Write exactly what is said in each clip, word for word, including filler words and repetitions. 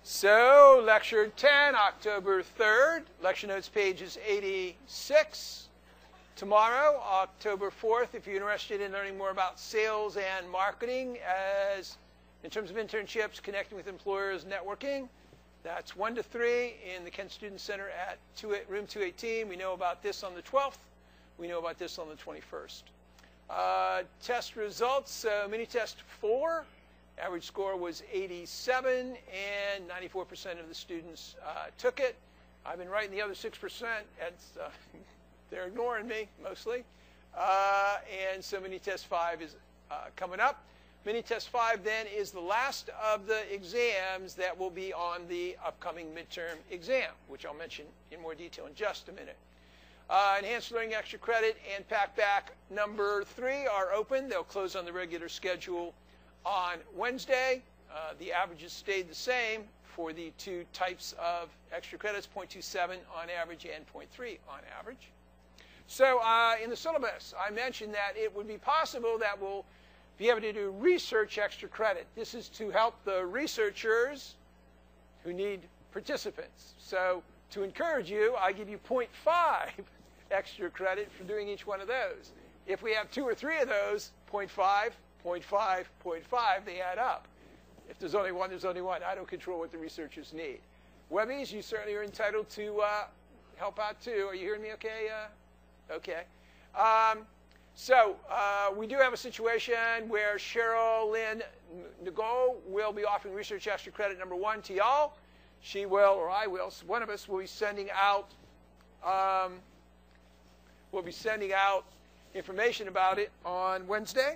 So, lecture ten, October third. Lecture notes page is eighty-six. Tomorrow, October fourth, if you're interested in learning more about sales and marketing as in terms of internships, connecting with employers, networking, that's one to three in the Kent Student Center at room two eighteen. We know about this on the twelfth. We know about this on the twenty-first. Uh, test results, so mini test four. Average score was eighty-seven, and ninety-four percent of the students uh, took it. I've been writing the other six percent. It's, uh, they're ignoring me, mostly. Uh, and so mini test five is uh, coming up. Mini test five, then, is the last of the exams that will be on the upcoming midterm exam, which I'll mention in more detail in just a minute. Uh, Enhanced Learning Extra Credit and Pack-Back number three are open. They'll close on the regular schedule on Wednesday. Uh, the averages stayed the same for the two types of extra credits, zero point two seven on average and zero point three on average. So uh, in the syllabus, I mentioned that it would be possible that we'll be able to do research extra credit. This is to help the researchers who need participants. So to encourage you, I give you zero point five extra credit for doing each one of those. If we have two or three of those, zero point five, zero point five, zero point five, they add up. If there's only one, there's only one. I don't control what the researchers need. Webbies, you certainly are entitled to uh, help out too. Are you hearing me okay? Uh, okay. Um, so uh, we do have a situation where Cheryl Lynn Nago will be offering research extra credit number one to y'all. She will, or I will, so one of us will be sending out, um, we'll be sending out information about it on Wednesday.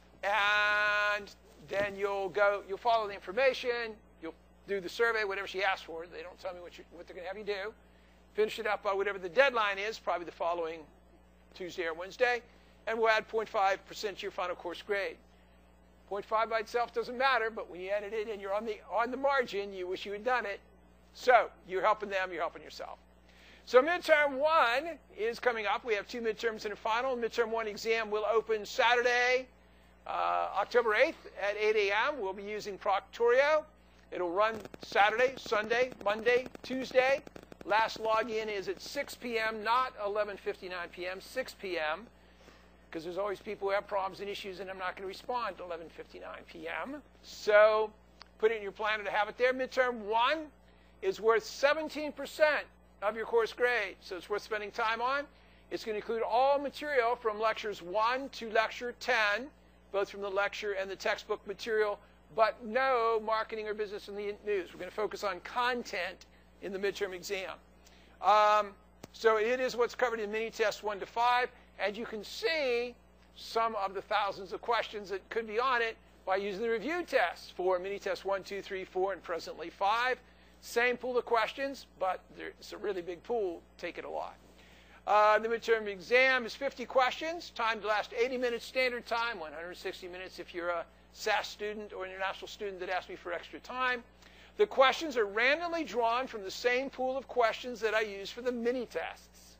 And then you'll go, you'll follow the information, you'll do the survey, whatever she asks for. They don't tell me what, you, what they're going to have you do. Finish it up by whatever the deadline is, probably the following Tuesday or Wednesday, and we'll add zero point five percent to your final course grade. zero point five by itself doesn't matter, but when you edit it and you're on the, on the margin, you wish you had done it. So you're helping them, you're helping yourself. So midterm one is coming up. We have two midterms and a final. Midterm one exam will open Saturday, Uh, October eighth at eight A M We'll be using Proctorio. It'll run Saturday, Sunday, Monday, Tuesday. Last login is at six P M, not eleven fifty-nine P M, six P M, because there's always people who have problems and issues, and I'm not going to respond at eleven fifty-nine P M So put it in your planner to have it there. Midterm one is worth seventeen percent of your course grade, so it's worth spending time on. It's going to include all material from lectures one to lecture ten, both from the lecture and the textbook material, but no marketing or business in the news. We're going to focus on content in the midterm exam. Um, so it is what's covered in mini test one to five, and you can see some of the thousands of questions that could be on it by using the review tests for mini test one, two, three, four, and presently five. Same pool of questions, but it's a really big pool. Take it a lot. Uh, the midterm exam is fifty questions, time to last eighty minutes standard time, one hundred sixty minutes if you're a S A S student or international student that asked me for extra time. The questions are randomly drawn from the same pool of questions that I use for the mini tests.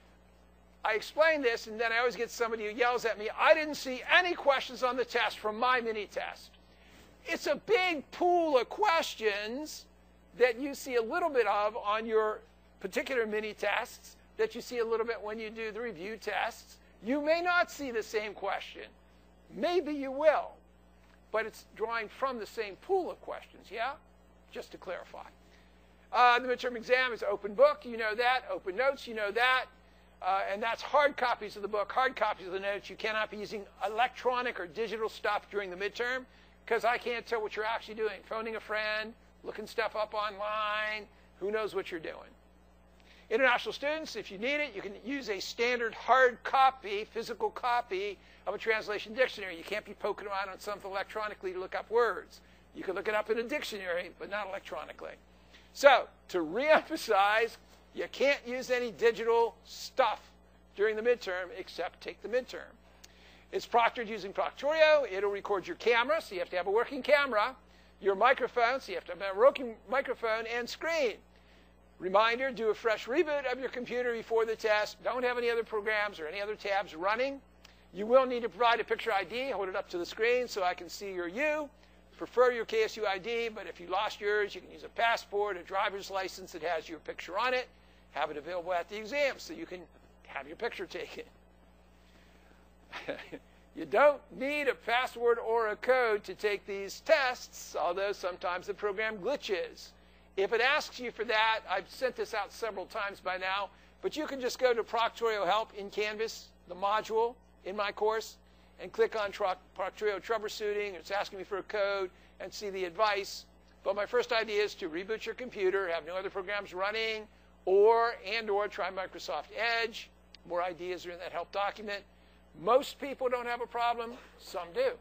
I explain this, and then I always get somebody who yells at me, I didn't see any questions on the test from my mini test. It's a big pool of questions that you see a little bit of on your particular mini tests, that you see a little bit when you do the review tests. You may not see the same question. Maybe you will. But it's drawing from the same pool of questions, yeah? Just to clarify. Uh, the midterm exam is open book. You know that. Open notes. You know that. Uh, and that's hard copies of the book, hard copies of the notes. You cannot be using electronic or digital stuff during the midterm, because I can't tell what you're actually doing. Phoning a friend, looking stuff up online. Who knows what you're doing? International students, if you need it, you can use a standard hard copy, physical copy of a translation dictionary. You can't be poking around on something electronically to look up words. You can look it up in a dictionary, but not electronically. So, to reemphasize, you can't use any digital stuff during the midterm except take the midterm. It's proctored using Proctorio. It'll record your camera, so you have to have a working camera, your microphone, so you have to have a working microphone and screen. Reminder, do a fresh reboot of your computer before the test. Don't have any other programs or any other tabs running. You will need to provide a picture I D. Hold it up to the screen so I can see your you. prefer your K S U I D, but if you lost yours, you can use a passport, a driver's license that has your picture on it. Have it available at the exam so you can have your picture taken. You don't need a password or a code to take these tests, although sometimes the program glitches. If it asks you for that, I've sent this out several times by now, but you can just go to Proctorio Help in Canvas, the module in my course, and click on Proctorio Troubleshooting. It's asking me for a code and see the advice. But my first idea is to reboot your computer, have no other programs running, or and or try Microsoft Edge. More ideas are in that help document. Most people don't have a problem. Some do.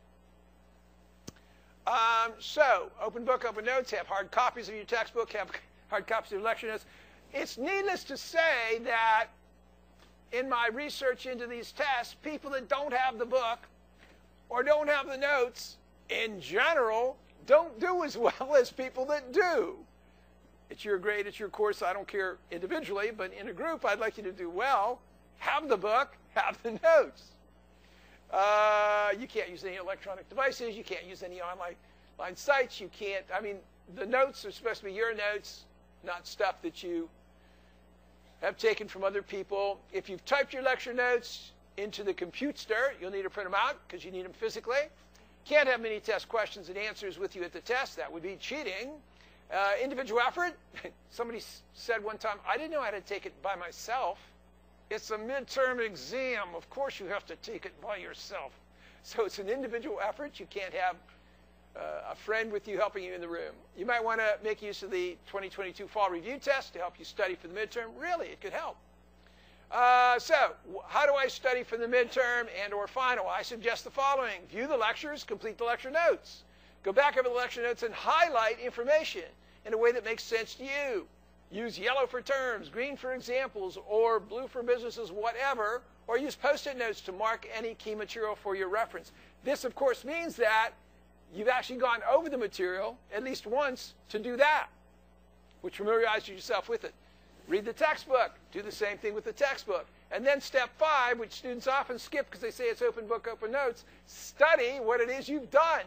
Um, so, open book, open notes, have hard copies of your textbook, have hard copies of your lecture notes. It's needless to say that in my research into these tests, people that don't have the book or don't have the notes, in general, don't do as well as people that do. It's your grade, it's your course, I don't care individually, but in a group, I'd like you to do well. Have the book, have the notes. Uh, you can't use any electronic devices. You can't use any online, online sites. You can't, I mean, the notes are supposed to be your notes, not stuff that you have taken from other people. If you've typed your lecture notes into the Computester, you'll need to print them out because you need them physically. Can't have many test questions and answers with you at the test. That would be cheating. Uh, individual effort. Somebody said one time, I didn't know how to take it by myself. It's a midterm exam. Of course you have to take it by yourself. So it's an individual effort. You can't have uh, a friend with you helping you in the room. You might want to make use of the twenty twenty-two fall review test to help you study for the midterm. Really, it could help. Uh, so how do I study for the midterm and or final? I suggest the following. View the lectures, complete the lecture notes. Go back over the lecture notes and highlight information in a way that makes sense to you. Use yellow for terms, green for examples, or blue for businesses, whatever, or use Post-it notes to mark any key material for your reference. This, of course, means that you've actually gone over the material at least once to do that, which familiarizes yourself with it. Read the textbook. Do the same thing with the textbook. And then step five, which students often skip because they say it's open book, open notes, study what it is you've done.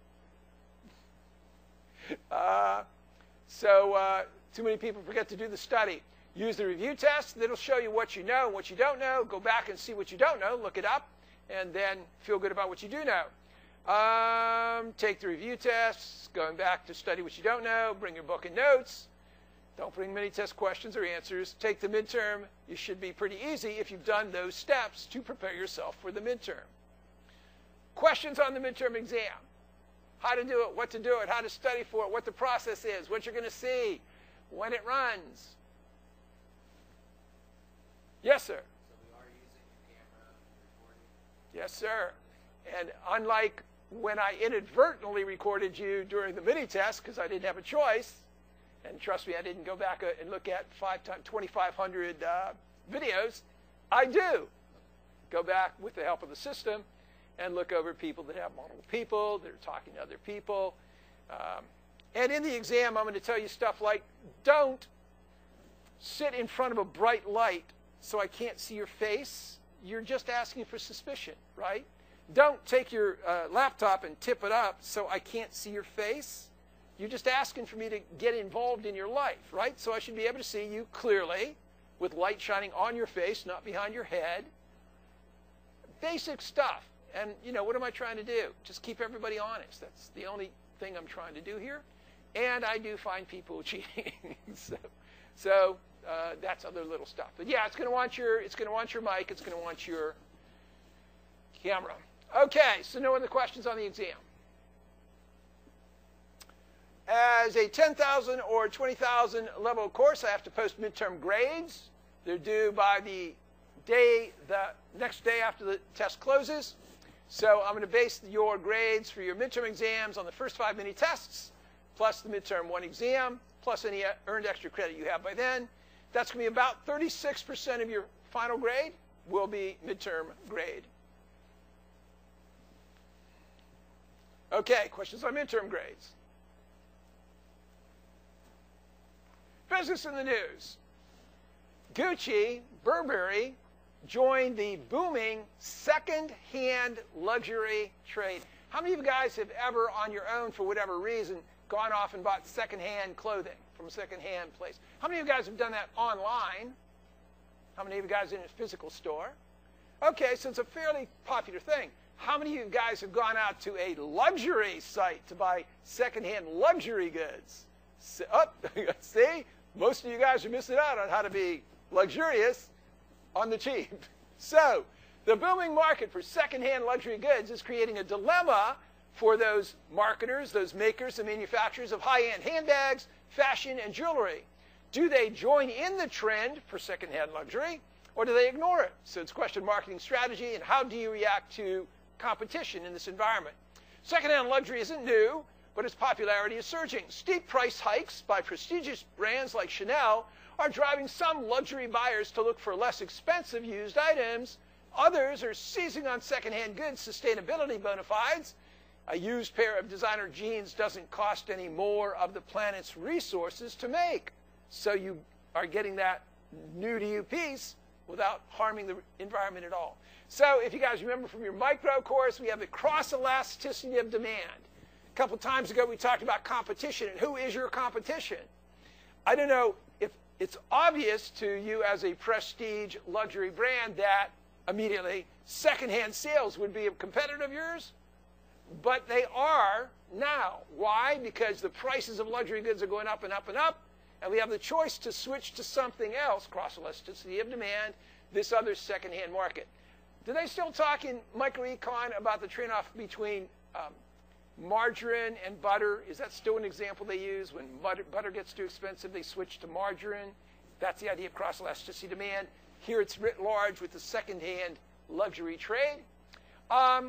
Uh, so... Uh, Too many people forget to do the study. Use the review test. That'll show you what you know and what you don't know. Go back and see what you don't know. Look it up. And then feel good about what you do know. Um, take the review tests. Going back to study what you don't know. Bring your book and notes. Don't bring many test questions or answers. Take the midterm. You should be pretty easy if you've done those steps to prepare yourself for the midterm. Questions on the midterm exam. How to do it, what to do it, how to study for it, what the process is, what you're going to see, when it runs. Yes, sir. So we are using the camera recording? Yes, sir. And unlike when I inadvertently recorded you during the mini test because I didn't have a choice, and trust me, I didn't go back and look at five times twenty-five hundred uh, videos, I do go back with the help of the system and look over people that have multiple people, that are talking to other people. Um, And in the exam, I'm going to tell you stuff like, don't sit in front of a bright light so I can't see your face. You're just asking for suspicion, right? Don't take your uh, laptop and tip it up so I can't see your face. You're just asking for me to get involved in your life, right? So I should be able to see you clearly with light shining on your face, not behind your head. Basic stuff. And, you know, what am I trying to do? Just keep everybody honest. That's the only thing I'm trying to do here. And I do find people cheating. so so uh, that's other little stuff. But yeah, it's going to want your it's going to want your mic. It's going to want your camera. Okay, so no other questions on the exam. As a ten thousand or twenty thousand level course, I have to post midterm grades. They're due by the day the next day after the test closes. So I'm going to base your grades for your midterm exams on the first five mini tests, plus the midterm one exam, plus any earned extra credit you have by then. That's going to be about thirty-six percent of your final grade will be midterm grade. Okay, questions on midterm grades. Business in the news. Gucci, Burberry, joined the booming second-hand luxury trade. How many of you guys have ever, on your own, for whatever reason, gone off and bought secondhand clothing from a secondhand place? How many of you guys have done that online? How many of you guys in a physical store? Okay, so it's a fairly popular thing. How many of you guys have gone out to a luxury site to buy secondhand luxury goods? So, oh, see? Most of you guys are missing out on how to be luxurious on the cheap. So, the booming market for secondhand luxury goods is creating a dilemma for those marketers, those makers and manufacturers of high-end handbags, fashion, and jewelry. Do they join in the trend for secondhand luxury, or do they ignore it? So it's a question of marketing strategy, and how do you react to competition in this environment? Secondhand luxury isn't new, but its popularity is surging. Steep price hikes by prestigious brands like Chanel are driving some luxury buyers to look for less expensive used items. Others are seizing on secondhand goods sustainability bona fides. A used pair of designer jeans doesn't cost any more of the planet's resources to make. So you are getting that new to you piece without harming the environment at all. So if you guys remember from your micro course, we have the cross elasticity of demand. A couple times ago, we talked about competition and who is your competition. I don't know if it's obvious to you as a prestige luxury brand that immediately secondhand sales would be a competitor of yours, but they are now. Why? Because the prices of luxury goods are going up and up and up, and we have the choice to switch to something else, cross elasticity of demand, this other secondhand market. Do they still talk in microecon about the trade-off between um, margarine and butter? Is that still an example they use? When butter, butter gets too expensive, they switch to margarine. That's the idea of cross elasticity demand. Here it's writ large with the secondhand luxury trade. Um,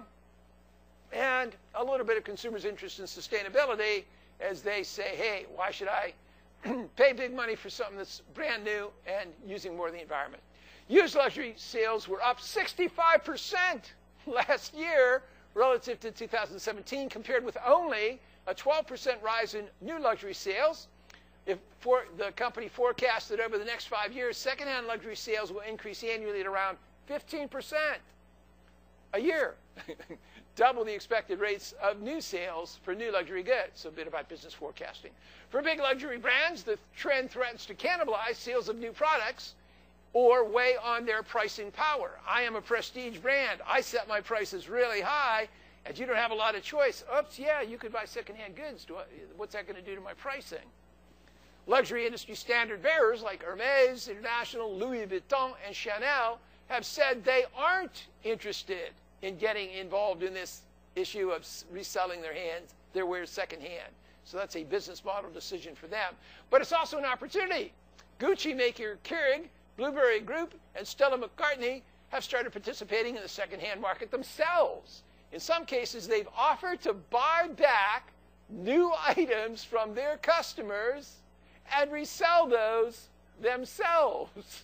and a little bit of consumers' interest in sustainability as they say, hey, why should I pay big money for something that's brand new and using more of the environment? Used luxury sales were up sixty-five percent last year relative to two thousand seventeen, compared with only a twelve percent rise in new luxury sales. If for, the company forecasts that over the next five years, secondhand luxury sales will increase annually at around fifteen percent a year. Double the expected rates of new sales for new luxury goods. So a bit about business forecasting. For big luxury brands, the trend threatens to cannibalize sales of new products or weigh on their pricing power. I am a prestige brand. I set my prices really high, and you don't have a lot of choice. Oops, yeah, you could buy secondhand goods. Do I, what's that going to do to my pricing? Luxury industry standard bearers like Hermes International, Louis Vuitton, and Chanel have said they aren't interested in getting involved in this issue of reselling their hands, their wares secondhand. So that's a business model decision for them. But it's also an opportunity. Gucci maker Keurig, Blueberry Group, and Stella McCartney have started participating in the secondhand market themselves. In some cases, they've offered to buy back new items from their customers and resell those themselves,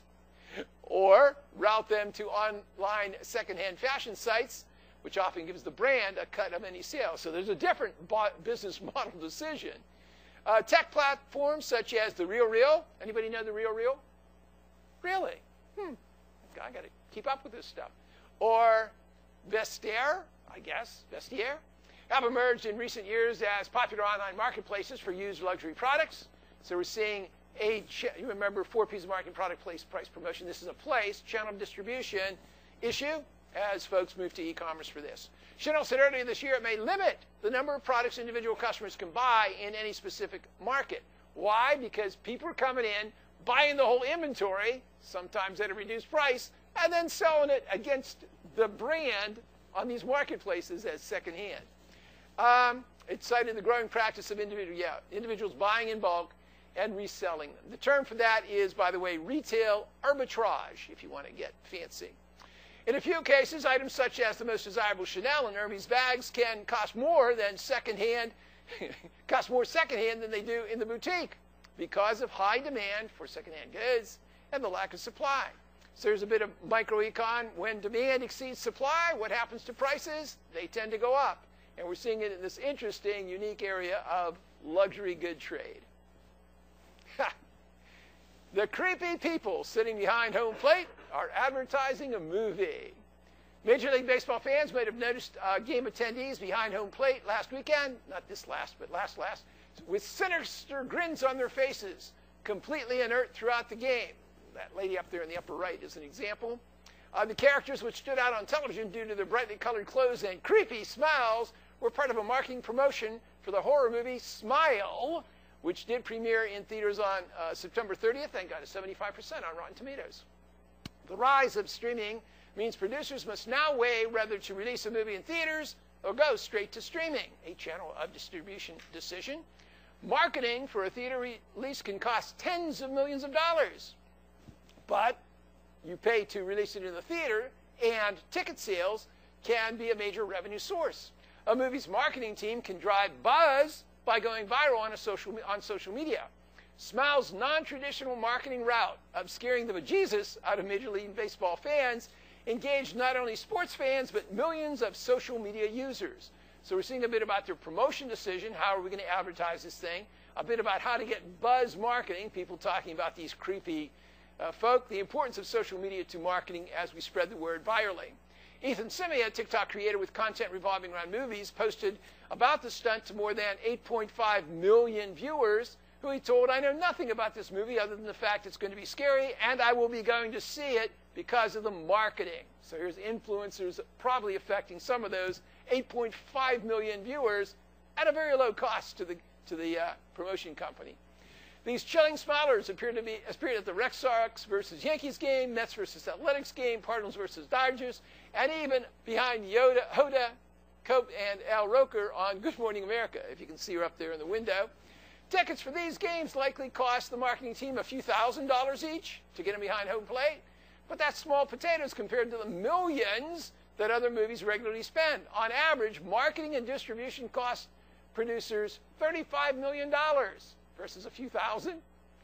or route them to online secondhand fashion sites, which often gives the brand a cut of any sales. So there's a different business model decision. Uh, tech platforms such as The RealReal. Anybody know The RealReal? Really? Hmm. I got to keep up with this stuff. Or Vestiaire, I guess, Vestiaire, have emerged in recent years as popular online marketplaces for used luxury products. So we're seeing a, you remember four P's of marketing, product, place, price, promotion. This is a place, channel of distribution issue as folks move to e-commerce for this. Chanel said earlier this year it may limit the number of products individual customers can buy in any specific market. Why? Because people are coming in, buying the whole inventory, sometimes at a reduced price, and then selling it against the brand on these marketplaces as secondhand. Um, it cited the growing practice of individual, yeah, individuals buying in bulk and reselling them. The term for that is, by the way, retail arbitrage, if you want to get fancy. In a few cases, items such as the most desirable Chanel and Hermes bags can cost more than secondhand, cost more secondhand than they do in the boutique because of high demand for secondhand goods and the lack of supply. So there's a bit of microecon. When demand exceeds supply, what happens to prices? They tend to go up. And we're seeing it in this interesting, unique area of luxury good trade. The creepy people sitting behind home plate are advertising a movie. Major League Baseball fans might have noticed uh, game attendees behind home plate last weekend, not this last, but last last, with sinister grins on their faces, completely inert throughout the game. That lady up there in the upper right is an example. Uh, the characters which stood out on television due to their brightly colored clothes and creepy smiles were part of a marketing promotion for the horror movie Smile, which did premiere in theaters on uh, September thirtieth and got a seventy-five percent on Rotten Tomatoes. The rise of streaming means producers must now weigh whether to release a movie in theaters or go straight to streaming, a channel of distribution decision. Marketing for a theater release can cost tens of millions of dollars, but you pay to release it in the theater, and ticket sales can be a major revenue source. A movie's marketing team can drive buzz by going viral on, a social, on social media. Smile's non-traditional marketing route of scaring the bejesus out of Major League Baseball fans engaged not only sports fans, but millions of social media users. So we're seeing a bit about their promotion decision, how are we going to advertise this thing, a bit about how to get buzz marketing, people talking about these creepy uh, folk, the importance of social media to marketing as we spread the word virally. Ethan Simia, a TikTok creator with content revolving around movies, posted about the stunt to more than eight point five million viewers, who he told, I know nothing about this movie other than the fact it's going to be scary, and I will be going to see it because of the marketing. So here's influencers probably affecting some of those eight point five million viewers at a very low cost to the, to the uh, promotion company. These chilling smilers appeared to be appeared at the Red Sox versus Yankees game, Mets versus Athletics game, Cardinals versus Dodgers, and even behind Yoda, Hoda, Cope, and Al Roker on Good Morning America, if you can see her up there in the window. Tickets for these games likely cost the marketing team a few thousand dollars each to get them behind home plate, but that's small potatoes compared to the millions that other movies regularly spend. On average, marketing and distribution cost producers thirty-five million dollars versus a few thousand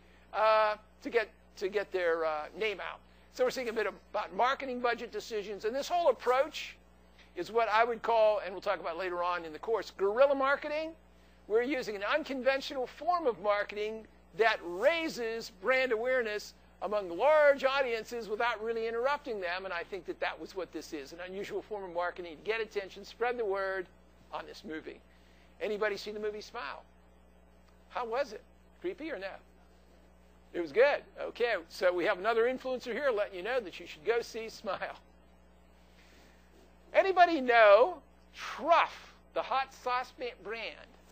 uh, to get to get their uh, name out. So we're seeing a bit about marketing budget decisions, and this whole approach is what I would call, and we'll talk about later on in the course, guerrilla marketing. We're using an unconventional form of marketing that raises brand awareness among large audiences without really interrupting them, and I think that that was what this is, an unusual form of marketing to get attention, spread the word on this movie. Anybody see the movie Smile? How was it? Creepy or no? It was good. Okay, so we have another influencer here letting you know that you should go see Smile. Anybody know Truff, the hot sauce brand?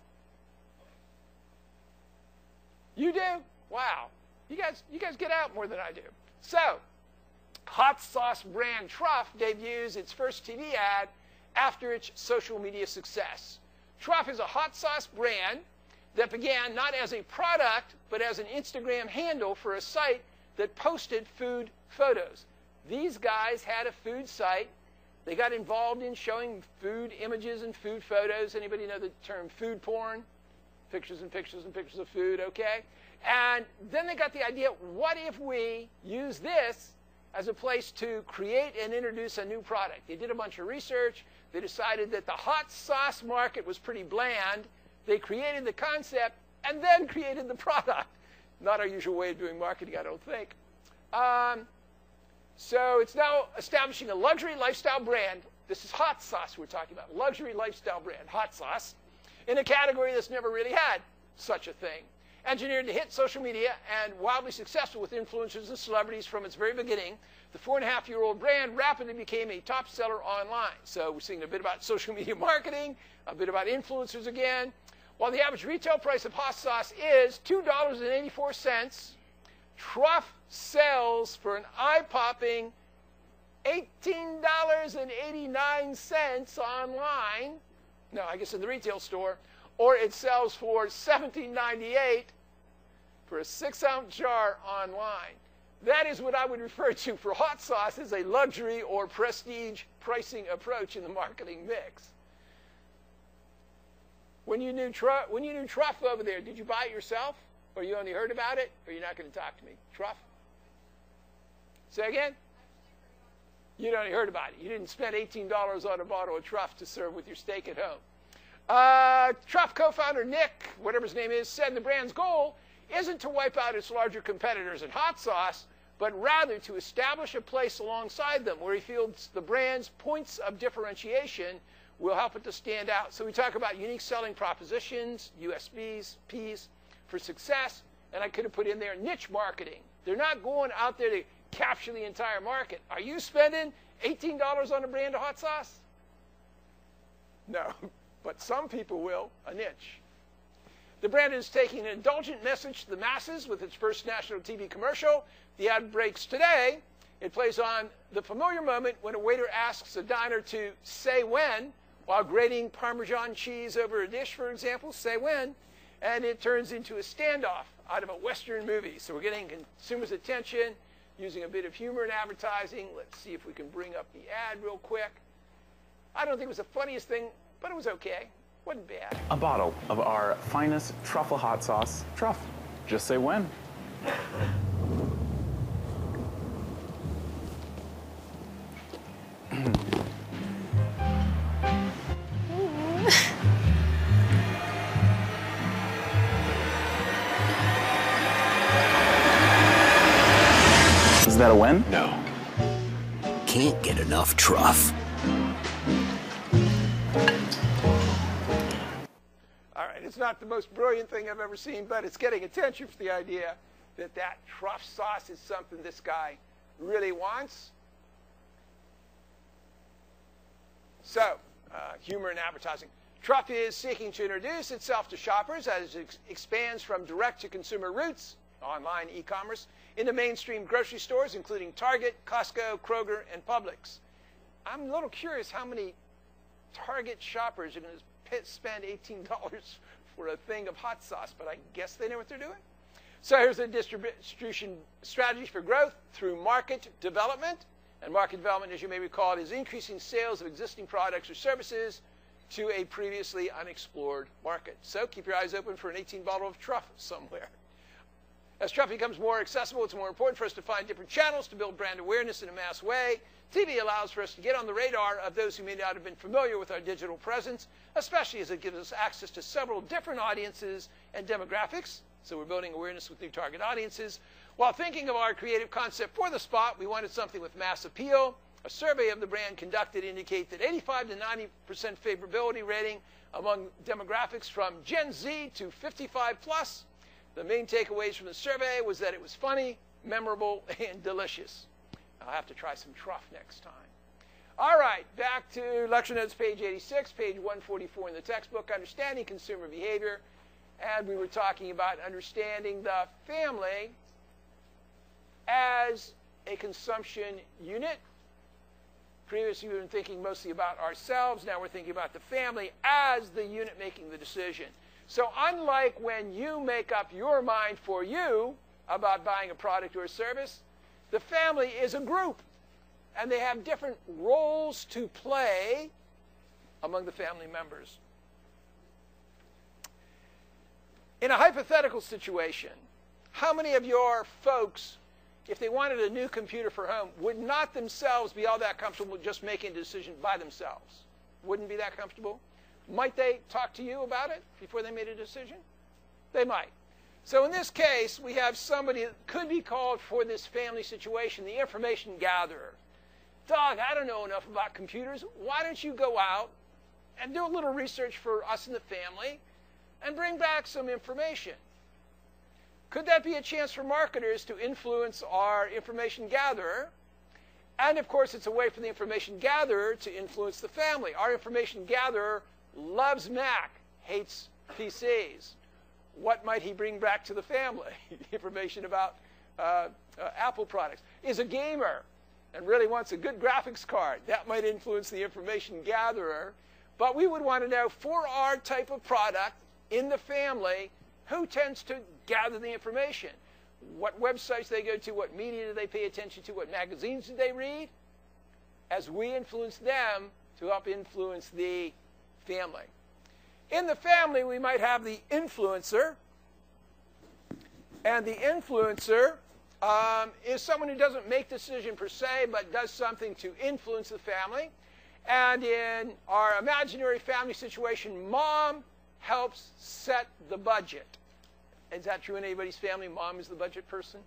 You do? Wow. You guys, you guys get out more than I do. So, hot sauce brand Truff debuts its first T V ad after its social media success. Truff is a hot sauce brand that began not as a product, but as an Instagram handle for a site that posted food photos. These guys had a food site. They got involved in showing food images and food photos. Anybody know the term food porn? Pictures and pictures and pictures of food, okay? And then they got the idea, what if we use this as a place to create and introduce a new product? They did a bunch of research. They decided that the hot sauce market was pretty bland. They created the concept and then created the product. Not our usual way of doing marketing, I don't think. Um, so it's now establishing a luxury lifestyle brand. This is hot sauce we're talking about. Luxury lifestyle brand, hot sauce, in a category that's never really had such a thing. Engineered to hit social media and wildly successful with influencers and celebrities from its very beginning, the four and a half year old brand rapidly became a top seller online. So we're seeing a bit about social media marketing, a bit about influencers again. While the average retail price of hot sauce is two dollars and eighty-four cents, Truff sells for an eye-popping eighteen dollars and eighty-nine cents online. No, I guess in the retail store. Or it sells for seventeen ninety-eight for a six ounce jar online. That is what I would refer to for hot sauce as a luxury or prestige pricing approach in the marketing mix. When you knew Truff, when you knew Truff over there, did you buy it yourself? Or you only heard about it? Or you're not going to talk to me? Truff? Say again? You'd only heard about it. You didn't spend eighteen dollars on a bottle of Truff to serve with your steak at home. Uh, Truff co-founder Nick, whatever his name is, said the brand's goal isn't to wipe out its larger competitors in hot sauce, but rather to establish a place alongside them where he feels the brand's points of differentiation will help it to stand out. So we talk about unique selling propositions, U S Ps, for success, and I could have put in there niche marketing. They're not going out there to capture the entire market. Are you spending eighteen dollars on a brand of hot sauce? No, but some people will, a niche. The brand is taking an indulgent message to the masses with its first national T V commercial. The ad breaks today. It plays on the familiar moment when a waiter asks a diner to say when, while grating Parmesan cheese over a dish, for example, say when, and it turns into a standoff out of a Western movie. So we're getting consumers' attention using a bit of humor in advertising. Let's see if we can bring up the ad real quick. I don't think it was the funniest thing, but it was okay. Wasn't bad. A bottle of our finest truffle hot sauce, Truff. Just say when. Is that a win? No. Can't get enough Truff. All right, it's not the most brilliant thing I've ever seen, but it's getting attention for the idea that that Truff sauce is something this guy really wants. So, uh, humor in advertising. Truff is seeking to introduce itself to shoppers as it ex expands from direct-to-consumer roots, online e-commerce, into mainstream grocery stores, including Target, Costco, Kroger, and Publix. I'm a little curious how many Target shoppers are going to spend eighteen dollars for a thing of hot sauce, but I guess they know what they're doing. So here's a distribution strategy for growth through market development. And market development, as you may recall, is increasing sales of existing products or services to a previously unexplored market. So keep your eyes open for an eighteen bottle of Truff somewhere. As Truff becomes more accessible, it's more important for us to find different channels to build brand awareness in a mass way. T V allows for us to get on the radar of those who may not have been familiar with our digital presence, especially as it gives us access to several different audiences and demographics. So we're building awareness with new target audiences. While thinking of our creative concept for the spot, we wanted something with mass appeal. A survey of the brand conducted indicate that eighty-five to ninety percent favorability rating among demographics from Gen Z to fifty-five plus. The main takeaways from the survey was that it was funny, memorable, and delicious. I'll have to try some Truff next time. All right, back to lecture notes, page eighty-six, page one forty-four in the textbook, Understanding Consumer Behavior. And we were talking about understanding the family as a consumption unit. Previously, we've been thinking mostly about ourselves. Now we're thinking about the family as the unit making the decision. So unlike when you make up your mind for you about buying a product or a service, the family is a group, and they have different roles to play among the family members. In a hypothetical situation, how many of your folks, if they wanted a new computer for home, would not themselves be all that comfortable just making a decision by themselves? Wouldn't be that comfortable? Might they talk to you about it before they made a decision? They might. So in this case, we have somebody that could be called for this family situation, the information gatherer. Doug, I don't know enough about computers. Why don't you go out and do a little research for us in the family and bring back some information? Could that be a chance for marketers to influence our information gatherer? And of course, it's a way for the information gatherer to influence the family. Our information gatherer loves Mac, hates P Cs. What might he bring back to the family? Information about uh, uh, Apple products. Is a gamer and really wants a good graphics card. That might influence the information gatherer. But we would want to know, for our type of product in the family, who tends to gather the information? What websites they go to, what media do they pay attention to, what magazines do they read? As we influence them to help influence the family. In the family, we might have the influencer. And the influencer um, is someone who doesn't make decision per se, but does something to influence the family. And in our imaginary family situation, mom helps set the budget. Is that true in anybody's family? Mom is the budget person?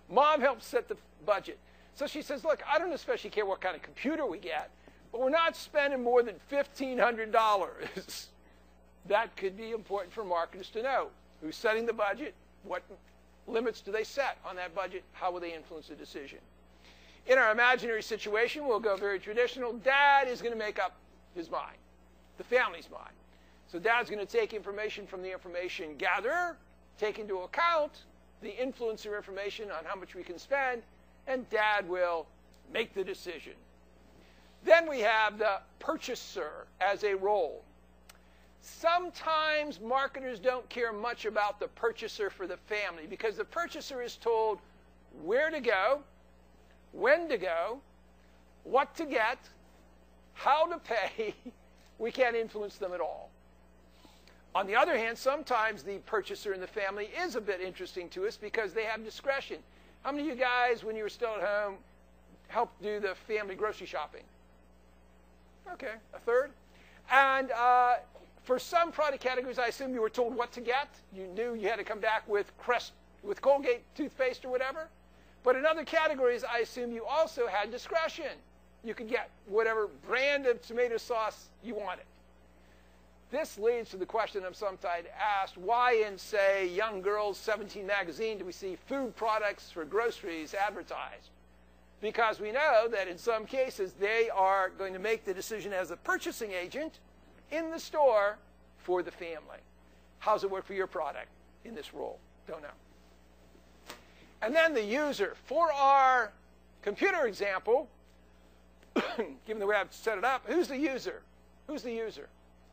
Mom helps set the budget. So she says, look, I don't especially care what kind of computer we get, but we're not spending more than fifteen hundred dollars. That could be important for marketers to know. Who's setting the budget? What limits do they set on that budget? How will they influence the decision? In our imaginary situation, we'll go very traditional. Dad is going to make up his mind, the family's mind. So Dad's going to take information from the information gatherer, take into account the influencer information on how much we can spend, and Dad will make the decision. Then we have the purchaser as a role. Sometimes marketers don't care much about the purchaser for the family because the purchaser is told where to go, when to go, what to get, how to pay. We can't influence them at all. On the other hand, sometimes the purchaser in the family is a bit interesting to us because they have discretion. How many of you guys, when you were still at home, helped do the family grocery shopping? Okay, a third. And uh, for some product categories, I assume you were told what to get. You knew you had to come back with Crest, with Colgate toothpaste or whatever. But in other categories, I assume you also had discretion. You could get whatever brand of tomato sauce you wanted. This leads to the question I'm sometimes asked, why in, say, Young Girls seventeen magazine do we see food products for groceries advertised? Because we know that in some cases they are going to make the decision as a purchasing agent in the store for the family. How does it work for your product in this role? Don't know. And then the user. For our computer example, given the way I've set it up, who's the user? Who's the user?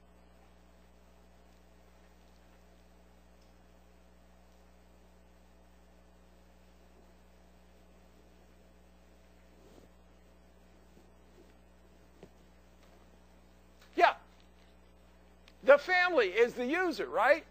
Yeah. The family is the user, right?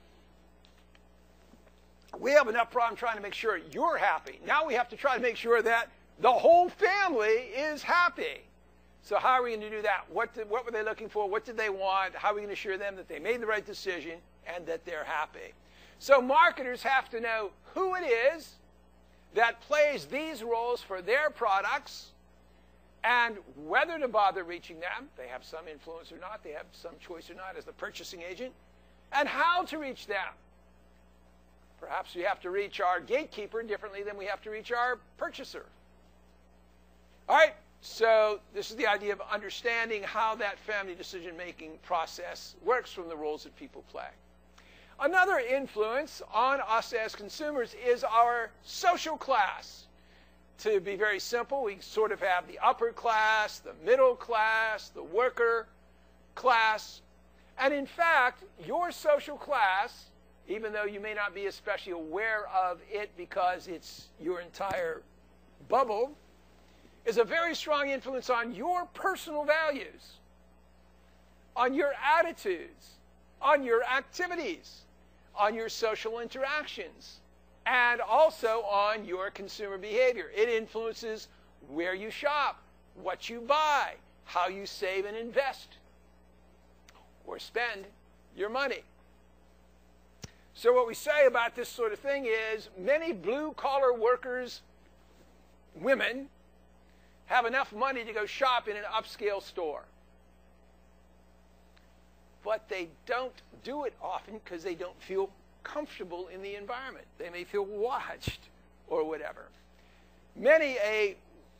We have enough problem trying to make sure you're happy. Now we have to try to make sure that the whole family is happy. So how are we going to do that? What, did, what were they looking for? What did they want? How are we going to assure them that they made the right decision and that they're happy? So marketers have to know who it is that plays these roles for their products and whether to bother reaching them. They have some influence or not. They have some choice or not as the purchasing agent. And how to reach them. Perhaps we have to reach our gatekeeper differently than we have to reach our purchaser. All right, so this is the idea of understanding how that family decision-making process works from the roles that people play. Another influence on us as consumers is our social class. To be very simple, we sort of have the upper class, the middle class, the worker class. And in fact, your social class, even though you may not be especially aware of it because it's your entire bubble, is a very strong influence on your personal values, on your attitudes, on your activities, on your social interactions, and also on your consumer behavior. It influences where you shop, what you buy, how you save and invest, or spend your money. So what we say about this sort of thing is many blue-collar workers, women, have enough money to go shop in an upscale store. But they don't do it often because they don't feel comfortable in the environment. They may feel watched or whatever. Many a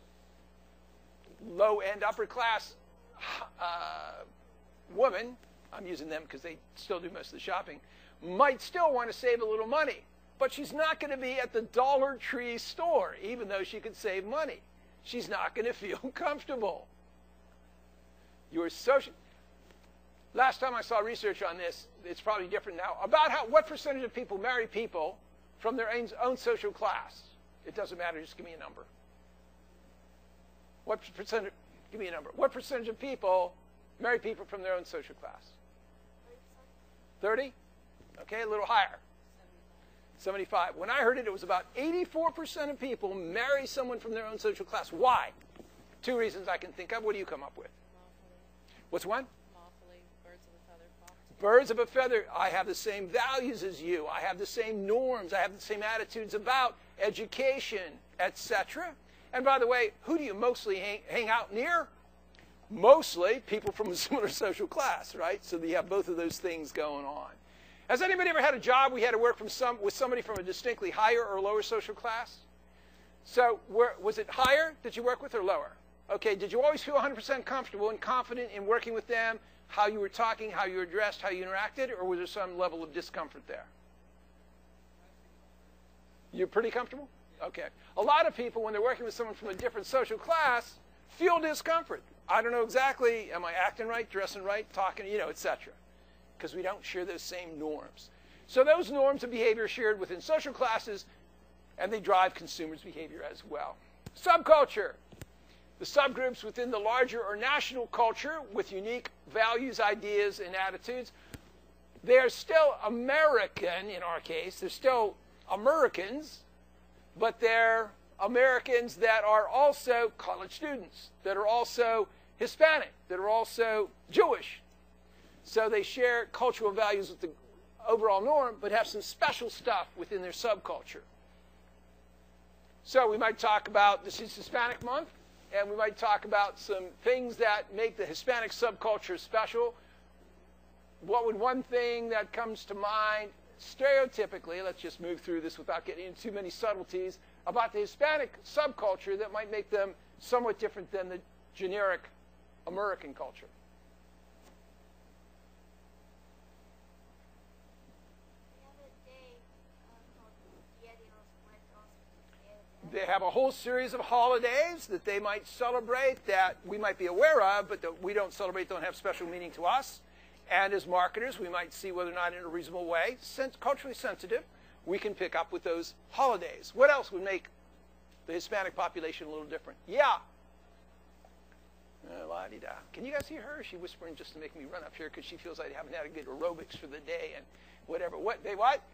low-end, upper-class uh, woman, I'm using them because they still do most of the shopping, might still want to save a little money, but she's not going to be at the Dollar Tree store, even though she could save money. She's not going to feel comfortable. Your social... Last time I saw research on this, it's probably different now, about how what percentage of people marry people from their own, own social class. It doesn't matter, just give me a number. What percentage, give me a number. What percentage of people marry people from their own social class? thirty? Okay, a little higher. seventy-five. When I heard it, it was about eighty-four percent of people marry someone from their own social class. Why? Two reasons I can think of. What do you come up with? Lawfully. What's one? Lawfully. Birds of a feather flock Birds of a feather, I have the same values as you. I have the same norms. I have the same attitudes about education, et cetera. And by the way, who do you mostly hang, hang out near? Mostly people from a similar social class, right? So you have both of those things going on. Has anybody ever had a job we had to work from some, with somebody from a distinctly higher or lower social class? So were, was it higher that you work with or lower? Okay, did you always feel one hundred percent comfortable and confident in working with them, how you were talking, how you were dressed, how you interacted, or was there some level of discomfort there? You're pretty comfortable? Okay. A lot of people, when they're working with someone from a different social class, feel discomfort. I don't know exactly, am I acting right, dressing right, talking, you know, et cetera, because we don't share those same norms. So those norms of behavior are shared within social classes, and they drive consumers' behavior as well. Subculture. The subgroups within the larger or national culture with unique values, ideas, and attitudes. They're still American in our case. They're still Americans, but they're Americans that are also college students, that are also Hispanic, that are also Jewish. So they share cultural values with the overall norm, but have some special stuff within their subculture. So we might talk about, this is Hispanic Month, and we might talk about some things that make the Hispanic subculture special. What would one thing that comes to mind, stereotypically, let's just move through this without getting into too many subtleties, about the Hispanic subculture that might make them somewhat different than the generic American culture? They have a whole series of holidays that they might celebrate that we might be aware of, but that we don't celebrate, don't have special meaning to us. And as marketers, we might see whether or not in a reasonable way, sense, culturally sensitive, we can pick up with those holidays. What else would make the Hispanic population a little different? Yeah. Uh, la-di-da. Can you guys hear her? Is she whispering just to make me run up here because she feels I haven't had a good aerobics for the day and whatever. What? They what?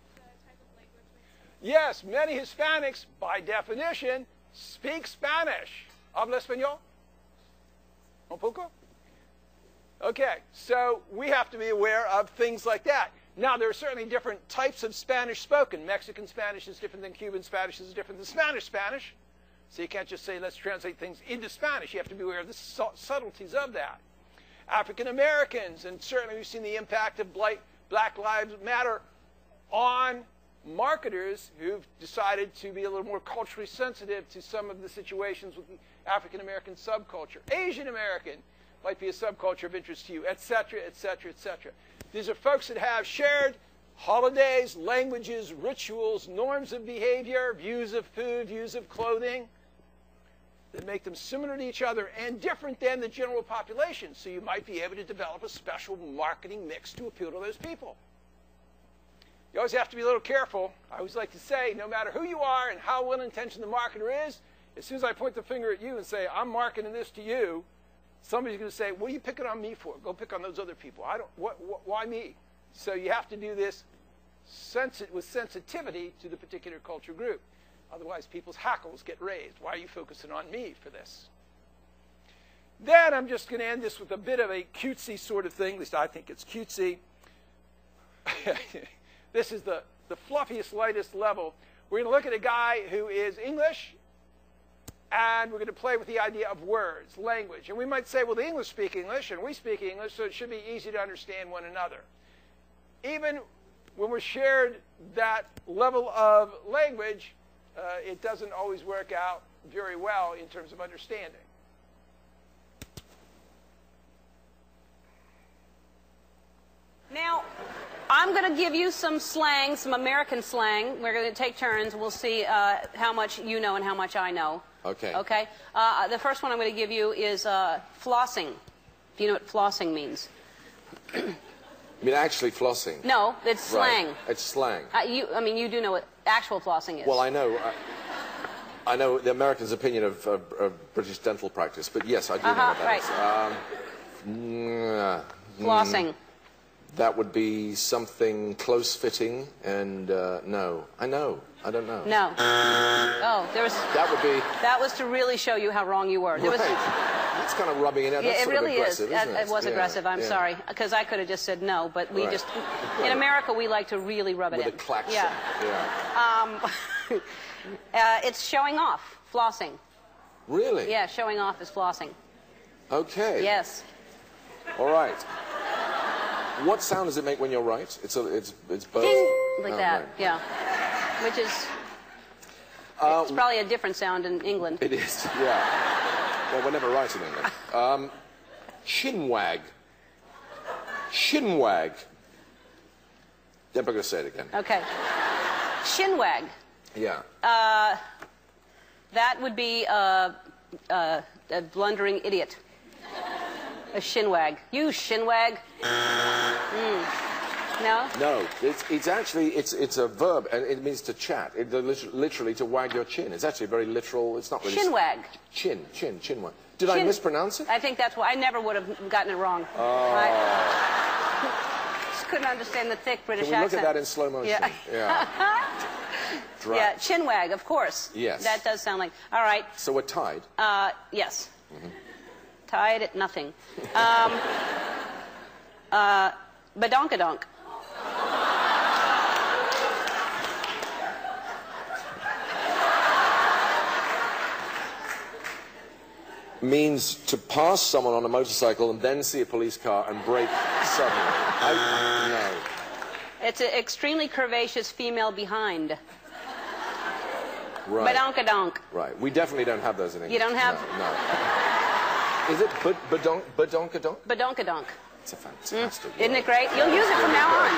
Yes, many Hispanics, by definition, speak Spanish. ¿Habla español? Un poco? Okay, so we have to be aware of things like that. Now, there are certainly different types of Spanish spoken. Mexican Spanish is different than Cuban Spanish is different than Spanish Spanish. So you can't just say, let's translate things into Spanish. You have to be aware of the subtleties of that. African Americans, and certainly we've seen the impact of Black Lives Matter on marketers who've decided to be a little more culturally sensitive to some of the situations with the African American subculture. Asian American might be a subculture of interest to you, et cetera, et cetera, et cetera. These are folks that have shared holidays, languages, rituals, norms of behavior, views of food, views of clothing that make them similar to each other and different than the general population. So you might be able to develop a special marketing mix to appeal to those people. You always have to be a little careful. I always like to say, no matter who you are and how well-intentioned the marketer is, as soon as I point the finger at you and say, I'm marketing this to you, somebody's going to say, what are you picking on me for? Go pick on those other people. I don't, what, what, why me? So you have to do this sensi- with sensitivity to the particular culture group. Otherwise, people's hackles get raised. Why are you focusing on me for this? Then I'm just going to end this with a bit of a cutesy sort of thing. At least I think it's cutesy. This is the, the fluffiest, lightest level. We're going to look at a guy who is English, and we're going to play with the idea of words, language. And we might say, well, the English speak English, and we speak English, so it should be easy to understand one another. Even when we're shared that level of language, uh, it doesn't always work out very well in terms of understanding. Now, I'm going to give you some slang, some American slang. We're going to take turns. We'll see uh, how much you know and how much I know. Okay. Okay. Uh, the first one I'm going to give you is uh, flossing. Do you know what flossing means? You mean actually flossing? No, it's slang. Right. It's slang. Uh, you, I mean, you do know what actual flossing is. Well, I know. I, I know the Americans' opinion of, of, of British dental practice, but yes, I do uh-huh, know what that right. is. Um, mm, flossing. That would be something close-fitting, and uh, no, I know, I don't know. No. Oh, there was. That would be. That was to really show you how wrong you were. There was, right. That's kind of rubbing it out. Yeah, That's it sort of really is. aggressive, It, isn't it? it was Yeah, aggressive. I'm yeah. sorry, because I could have just said no, but we Right. just in America we like to really rub it With in. a klaxon. Yeah. yeah. Uh, it's showing off, flossing. Really? Yeah, showing off is flossing. Okay. Yes. All right. What sound does it make when you're right? It's a, it's, it's both. Ding, like Oh, that. right. Yeah. Which is Uh, it's probably a different sound in England. It is. Yeah. Well, we're never right in England. Um, chinwag. Chinwag. Yeah, I'm not going to say it again. Okay. Shinwag. Yeah. That would be a, a, a blundering idiot. A shinwag. You shinwag. Mm. No? No, it's, it's actually, it's, it's a verb, and it means to chat. It, lit- literally to wag your chin. It's actually very literal. It's not really... Shinwag. Chin, chin, chinwag. Did I Chin- mispronounce it? I think that's why I never would have gotten it wrong. Oh. I just couldn't understand the thick British Can we look accent. at that in slow motion? Yeah. Yeah. Drat. Yeah, chinwag, of course. Yes. That does sound like. All right. So we're tied. Uh, yes. Mm-hmm. Tied at nothing. Um, uh, badonkadonk. Means to pass someone on a motorcycle and then see a police car and brake suddenly. I, no. It's an extremely curvaceous female behind. Right. Badonkadonk. Right. We definitely don't have those in English. You don't have- No. no. Is it bad- badonk, badonkadonk? Badonkadonk. It's a fantastic Isn't word. it great? You'll use it from now on.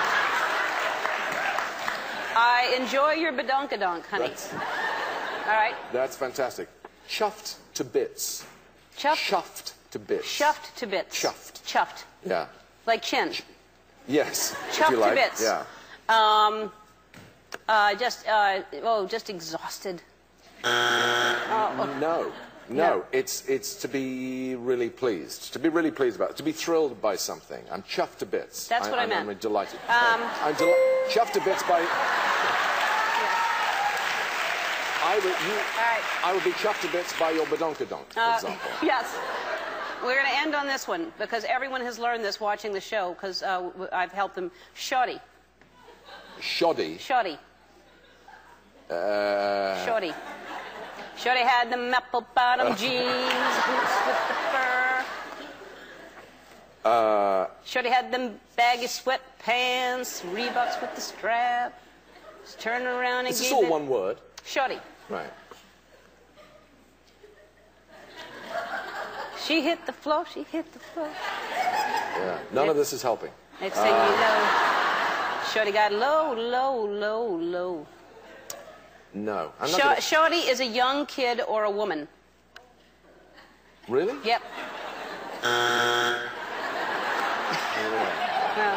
I enjoy your badonkadonk, honey. That's, All right. that's fantastic. Chuffed to bits. Chuffed. Chuffed to bits. Chuffed to bits. Chuffed. Chuffed. Yeah. Like chin. Yes. if Chuffed you to like. bits. Yeah. Um, uh, just, uh, oh, just exhausted. No. No, No. it's it's to be really pleased, to be really pleased about, it, to be thrilled by something. I'm chuffed to bits. That's what I I'm, meant. I'm delighted. Um, I'm del- chuffed to bits by. I would, you, right. I would be chuffed to bits by your badonkadonk, for Uh, example. yes. We're going to end on this one because everyone has learned this watching the show because uh, w- I've helped them. Shoddy. Shoddy. Shoddy. Uh, Shoddy. Shoddy had the maple bottom jeans, boots with the fur. uh, Shoddy had them baggy sweatpants, Reeboks with the strap. Just turning around and is this gave all it- one word? Shoddy. Right. She hit the floor, she hit the floor. Yeah. None of this is helping. Next thing you know, Shorty got low, low, low, low. No. I'm not Sh- gonna- Shorty is a young kid or a woman. Really? Yep. No.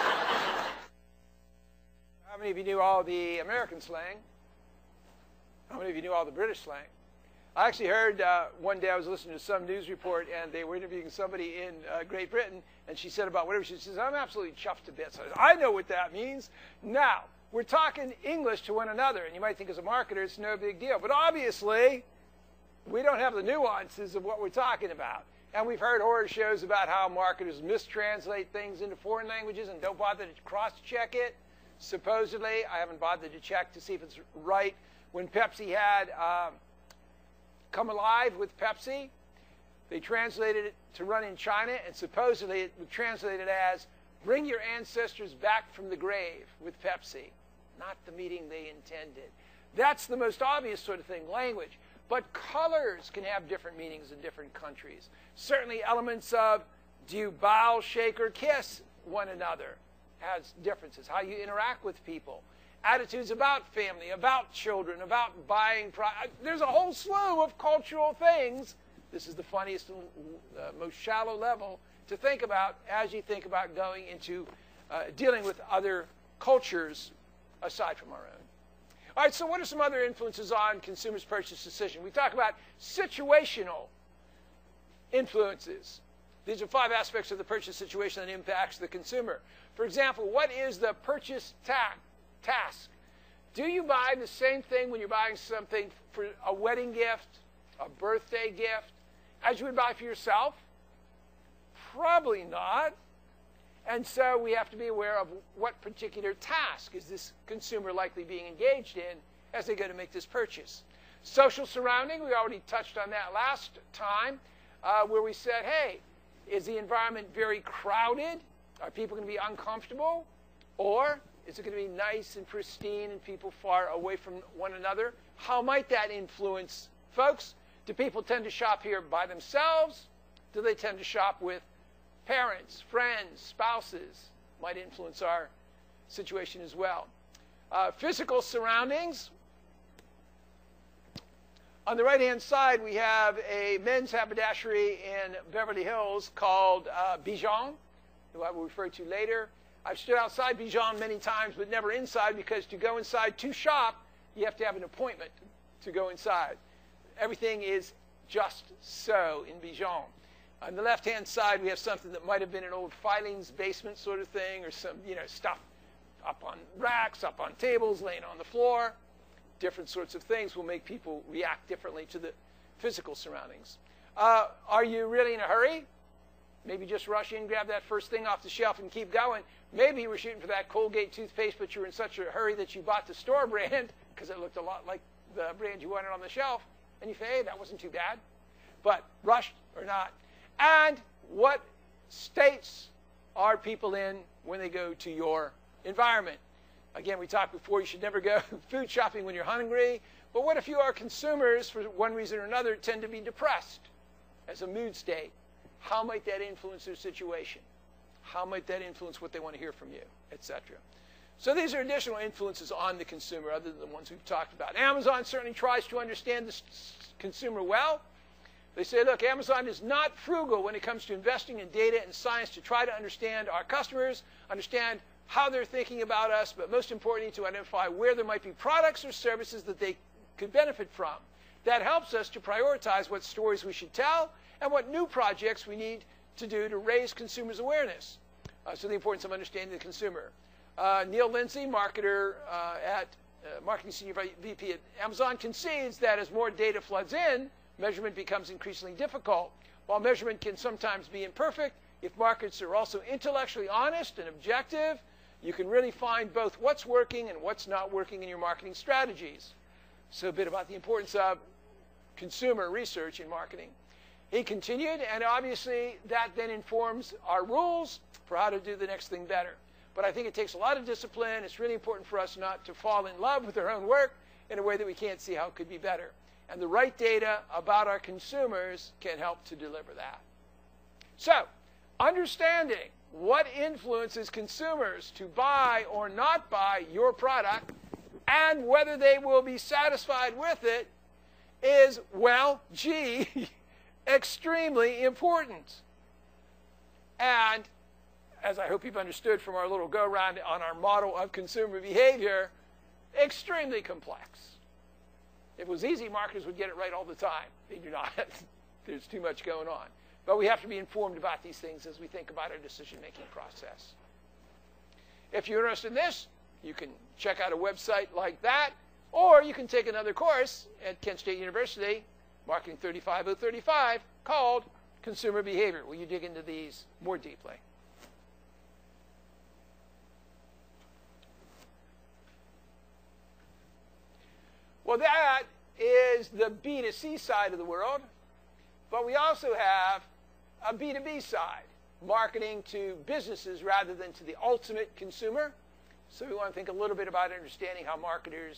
How many of you knew all the American slang? How many of you knew all the British slang? I actually heard uh, one day I was listening to some news report and they were interviewing somebody in uh, Great Britain and she said about whatever, she says, I'm absolutely chuffed to bits. I, said, I know what that means. Now, we're talking English to one another and you might think as a marketer it's no big deal. But obviously, we don't have the nuances of what we're talking about. And we've heard horror shows about how marketers mistranslate things into foreign languages and don't bother to cross-check it. Supposedly, I haven't bothered to check to see if it's right. When Pepsi had um, Come Alive with Pepsi, they translated it to run in China, and supposedly it was translated as Bring Your Ancestors Back from the Grave with Pepsi. Not the meaning they intended. That's the most obvious sort of thing, language. But colors can have different meanings in different countries. Certainly elements of do you bow, shake, or kiss one another has differences. How you interact with people. Attitudes about family, about children, about buying. Pro- There's a whole slew of cultural things. This is the funniest and uh, most shallow level to think about as you think about going into uh, dealing with other cultures aside from our own. All right, so what are some other influences on consumers' purchase decision? We talk about situational influences. These are five aspects of the purchase situation that impacts the consumer. For example, what is the purchase ta- task? Do you buy the same thing when you're buying something for a wedding gift, a birthday gift? as you would buy for yourself? Probably not. And so we have to be aware of what particular task is this consumer likely being engaged in as they go to make this purchase. Social surrounding, we already touched on that last time, uh, where we said, hey, is the environment very crowded? Are people going to be uncomfortable? Or is it going to be nice and pristine and people far away from one another? How might that influence folks? Do people tend to shop here by themselves? Do they tend to shop with parents, friends, spouses? Might influence our situation as well. Uh, physical surroundings. On the right-hand side, we have a men's haberdashery in Beverly Hills called uh, Bijan, who I will refer to later. I've stood outside Bijan many times, but never inside, because to go inside to shop, you have to have an appointment to go inside. Everything is just so in Bijan. On the left-hand side, we have something that might have been an old filings basement sort of thing, or some, you know, stuff up on racks, up on tables, laying on the floor. Different sorts of things will make people react differently to the physical surroundings. Uh, are you really in a hurry? Maybe just rush in, grab that first thing off the shelf and keep going. Maybe you were shooting for that Colgate toothpaste, but you were in such a hurry that you bought the store brand because it looked a lot like the brand you wanted on the shelf. And you say, hey, that wasn't too bad. But rushed or not. And what states are people in when they go to your environment? Again, we talked before, you should never go food shopping when you're hungry. But what if you are consumers, for one reason or another, tend to be depressed as a mood state? How might that influence their situation? How might that influence what they want to hear from you, et cetera? So these are additional influences on the consumer other than the ones we've talked about. Amazon certainly tries to understand the consumer well. They say, look, Amazon is not frugal when it comes to investing in data and science to try to understand our customers, understand how they're thinking about us, but most importantly, to identify where there might be products or services that they could benefit from. That helps us to prioritize what stories we should tell and what new projects we need to do to raise consumers' awareness. Uh, so the importance of understanding the consumer. Uh, Neil Lindsay, marketer uh, at uh, Marketing Senior V P at Amazon, concedes that as more data floods in, measurement becomes increasingly difficult. While measurement can sometimes be imperfect, if markets are also intellectually honest and objective, you can really find both what's working and what's not working in your marketing strategies. So a bit about the importance of consumer research in marketing. He continued, and obviously that then informs our rules for how to do the next thing better. But I think it takes a lot of discipline. It's really important for us not to fall in love with our own work in a way that we can't see how it could be better. And the right data about our consumers can help to deliver that. So, understanding what influences consumers to buy or not buy your product and whether they will be satisfied with it is, well, gee, extremely important. And as I hope you've understood from our little go-around on our model of consumer behavior, extremely complex. If it was easy, marketers would get it right all the time. They do not. There's too much going on. But we have to be informed about these things as we think about our decision-making process. If you're interested in this, you can check out a website like that, or you can take another course at Kent State University, Marketing thirty-five oh thirty-five, called Consumer Behavior, where you dig into these more deeply. Well, that is the B two C side of the world, but we also have a B two B side, marketing to businesses rather than to the ultimate consumer. So we want to think a little bit about understanding how marketers,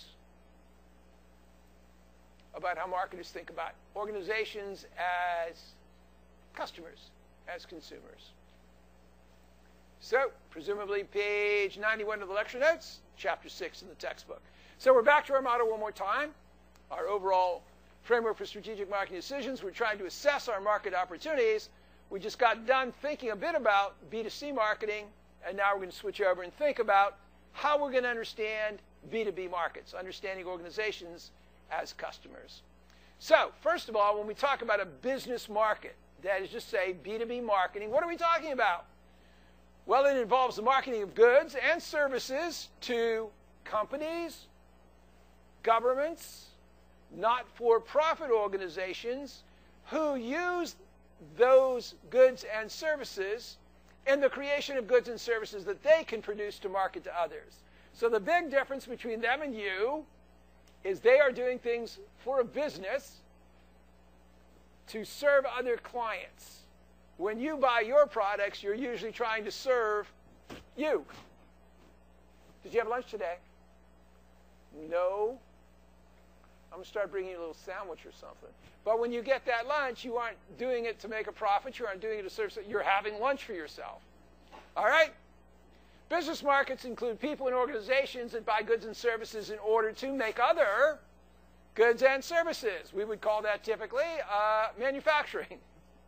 about how marketers think about organizations as customers, as consumers. So, presumably page ninety-one of the lecture notes, chapter six in the textbook. So we're back to our model one more time. Our overall framework for strategic marketing decisions. We're trying to assess our market opportunities. We just got done thinking a bit about B two C marketing, and now we're going to switch over and think about how we're going to understand B two B markets, understanding organizations as customers. So, first of all, when we talk about a business market, that is just say B two B marketing, what are we talking about? Well, it involves the marketing of goods and services to companies, governments, not-for-profit organizations who use those goods and services in the creation of goods and services that they can produce to market to others. So the big difference between them and you is they are doing things for a business to serve other clients. When you buy your products, you're usually trying to serve you. Did you have lunch today? No. I'm going to start bringing you a little sandwich or something. But when you get that lunch, you aren't doing it to make a profit. You aren't doing it to serve. You're having lunch for yourself. All right? Business markets include people and organizations that buy goods and services in order to make other goods and services. We would call that typically uh, manufacturing.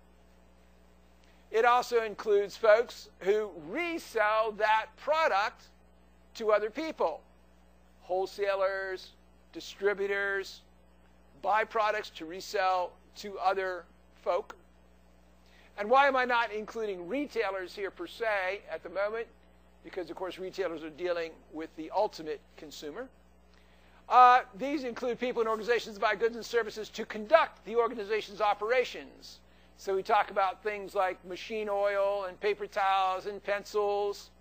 It also includes folks who resell that product to other people. Wholesalers, distributors, buy products to resell to other folk. And why am I not including retailers here per se at the moment? Because, of course, retailers are dealing with the ultimate consumer. Uh, these include people and organizations that buy goods and services to conduct the organization's operations. So we talk about things like machine oil and paper towels and pencils.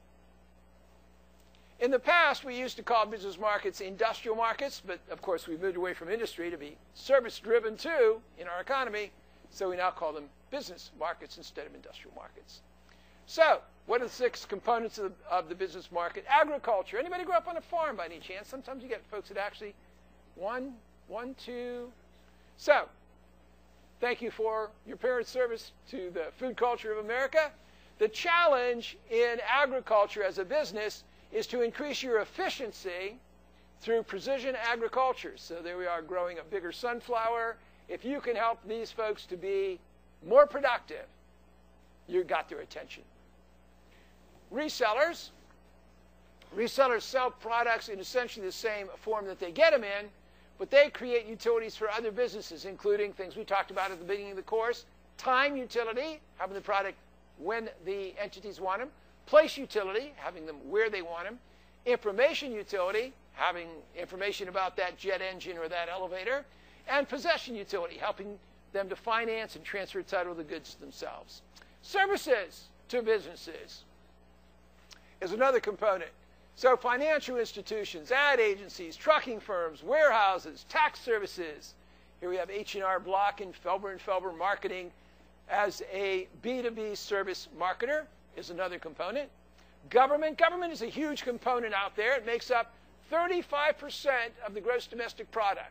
In the past, we used to call business markets industrial markets, but of course we moved away from industry to be service-driven too in our economy, so we now call them business markets instead of industrial markets. So, what are the six components of the, of the business market? Agriculture. Anybody grew up on a farm by any chance? Sometimes you get folks that actually, one, one, two. So, thank you for your parents' service to the food culture of America. The challenge in agriculture as a business is to increase your efficiency through precision agriculture. So there we are growing a bigger sunflower. If you can help these folks to be more productive, you got their attention. Resellers. Resellers sell products in essentially the same form that they get them in, but they create utilities for other businesses, including things we talked about at the beginning of the course. Time utility, having the product when the entities want them. Place utility, having them where they want them. Information utility, having information about that jet engine or that elevator. And possession utility, helping them to finance and transfer title of the goods themselves. Services to businesses is another component. So financial institutions, ad agencies, trucking firms, warehouses, tax services. Here we have H and R Block and Felber and Felber Marketing as a B two B service marketer is another component. Government. Government is a huge component out there. It makes up thirty-five percent of the gross domestic product.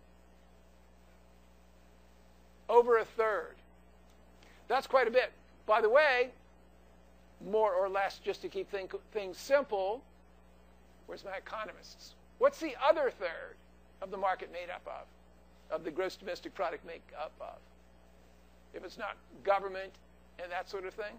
Over a third. That's quite a bit. By the way, more or less, just to keep thing, things simple, where's my economists? What's the other third of the market made up of, of the gross domestic product made up of? If it's not government and that sort of thing?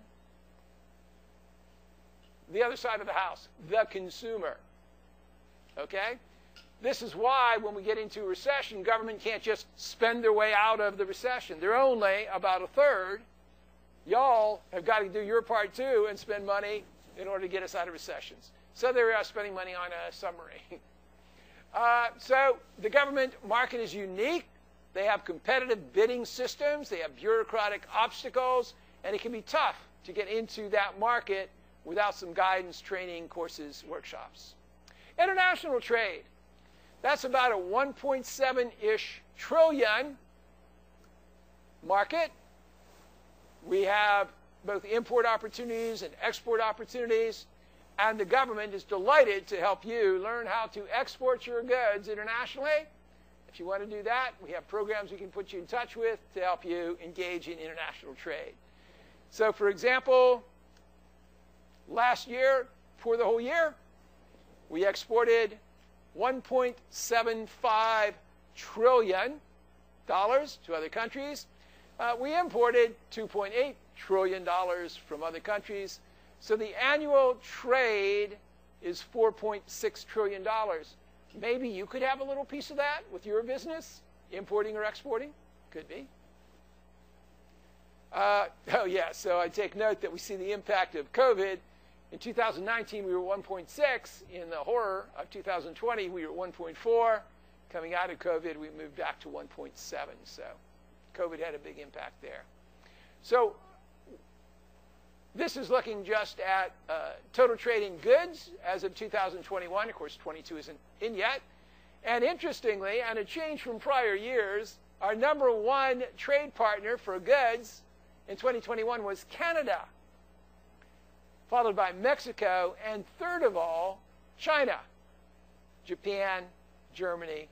The other side of the house, the consumer. Okay? This is why when we get into a recession, government can't just spend their way out of the recession. They're only about a third. Y'all have got to do your part too and spend money in order to get us out of recessions. So there we are spending money on a submarine. uh, so the government market is unique. They have competitive bidding systems. They have bureaucratic obstacles. And it can be tough to get into that market without some guidance, training, courses, workshops. International trade. That's about a one point seven-ish trillion market. We have both import opportunities and export opportunities, and the government is delighted to help you learn how to export your goods internationally. If you want to do that, we have programs we can put you in touch with to help you engage in international trade. So, for example, last year, for the whole year, we exported one point seven five trillion dollars to other countries. Uh, we imported two point eight trillion dollars from other countries. So the annual trade is four point six trillion dollars. Maybe you could have a little piece of that with your business, importing or exporting. Could be. Uh, oh, yeah, so I take note that we see the impact of COVID. In two thousand nineteen, we were one point six. In the horror of two thousand twenty, we were one point four. Coming out of COVID, we moved back to one point seven. So COVID had a big impact there. So this is looking just at uh, total trade in goods as of two thousand twenty-one. Of course, twenty-two isn't in yet. And interestingly, and a change from prior years, our number one trade partner for goods in twenty twenty-one was Canada, followed by Mexico, and third of all, China, Japan, Germany.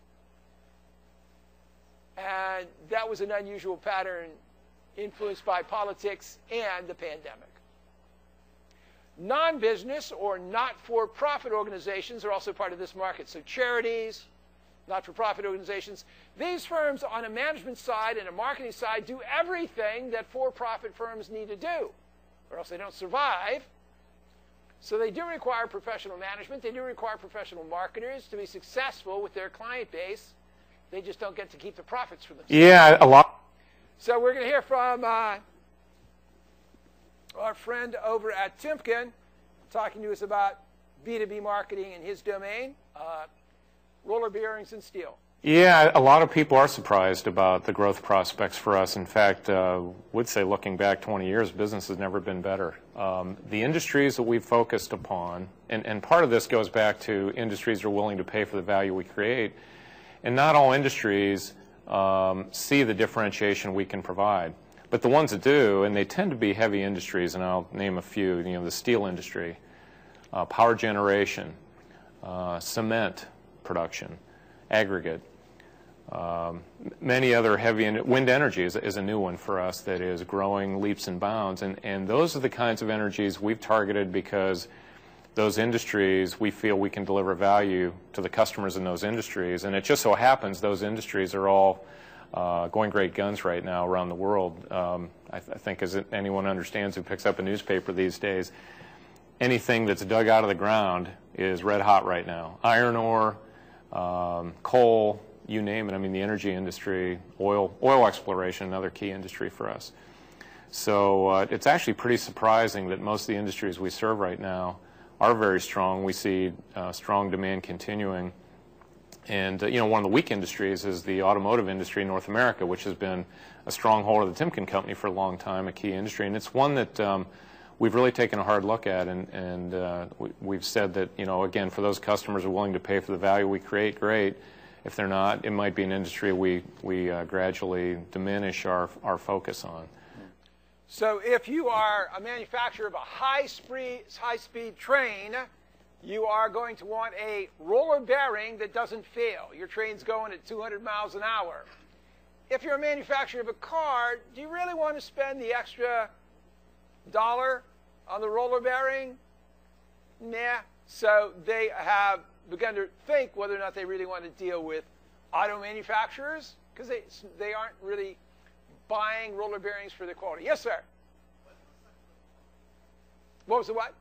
And that was an unusual pattern influenced by politics and the pandemic. Non-business or not-for-profit organizations are also part of this market. So charities, not-for-profit organizations. These firms on a management side and a marketing side do everything that for-profit firms need to do, or else they don't survive. So they do require professional management. They do require professional marketers to be successful with their client base. They just don't get to keep the profits for themselves. Yeah, a lot. So we're going to hear from uh, our friend over at Timken, talking to us about B two B marketing in his domain, uh, roller bearings and steel. Yeah, a lot of people are surprised about the growth prospects for us. In fact, uh, would say looking back twenty years, business has never been better. Um, the industries that we've focused upon, and, and part of this goes back to industries that are willing to pay for the value we create, and not all industries um, see the differentiation we can provide. But the ones that do, and they tend to be heavy industries, and I'll name a few, you know, the steel industry, uh, power generation, uh, cement production, aggregate, um, many other heavy, and wind energy is, is a new one for us that is growing leaps and bounds, and, and those are the kinds of energies we've targeted because those industries, we feel we can deliver value to the customers in those industries, and it just so happens those industries are all uh, going great guns right now around the world. Um, I, th I think as anyone understands who picks up a newspaper these days, anything that's dug out of the ground is red hot right now. Iron ore, um, coal, you name it. I mean, the energy industry, oil, oil exploration, another key industry for us. So uh, it's actually pretty surprising that most of the industries we serve right now are very strong. We see uh, strong demand continuing. And, uh, you know, one of the weak industries is the automotive industry in North America, which has been a stronghold of the Timken Company for a long time, a key industry. And it's one that um, we've really taken a hard look at, and, and uh, we, we've said that, you know, again, for those customers who are willing to pay for the value we create, great. If they're not, it might be an industry we, we uh, gradually diminish our, our focus on. So if you are a manufacturer of a high-speed high-speed train, you are going to want a roller bearing that doesn't fail. Your train's going at two hundred miles an hour. If you're a manufacturer of a car, do you really want to spend the extra dollar on the roller bearing? Nah. So they have begun to think whether or not they really want to deal with auto manufacturers, because they, they aren't really buying roller bearings for their quality. Yes, sir? What was the what?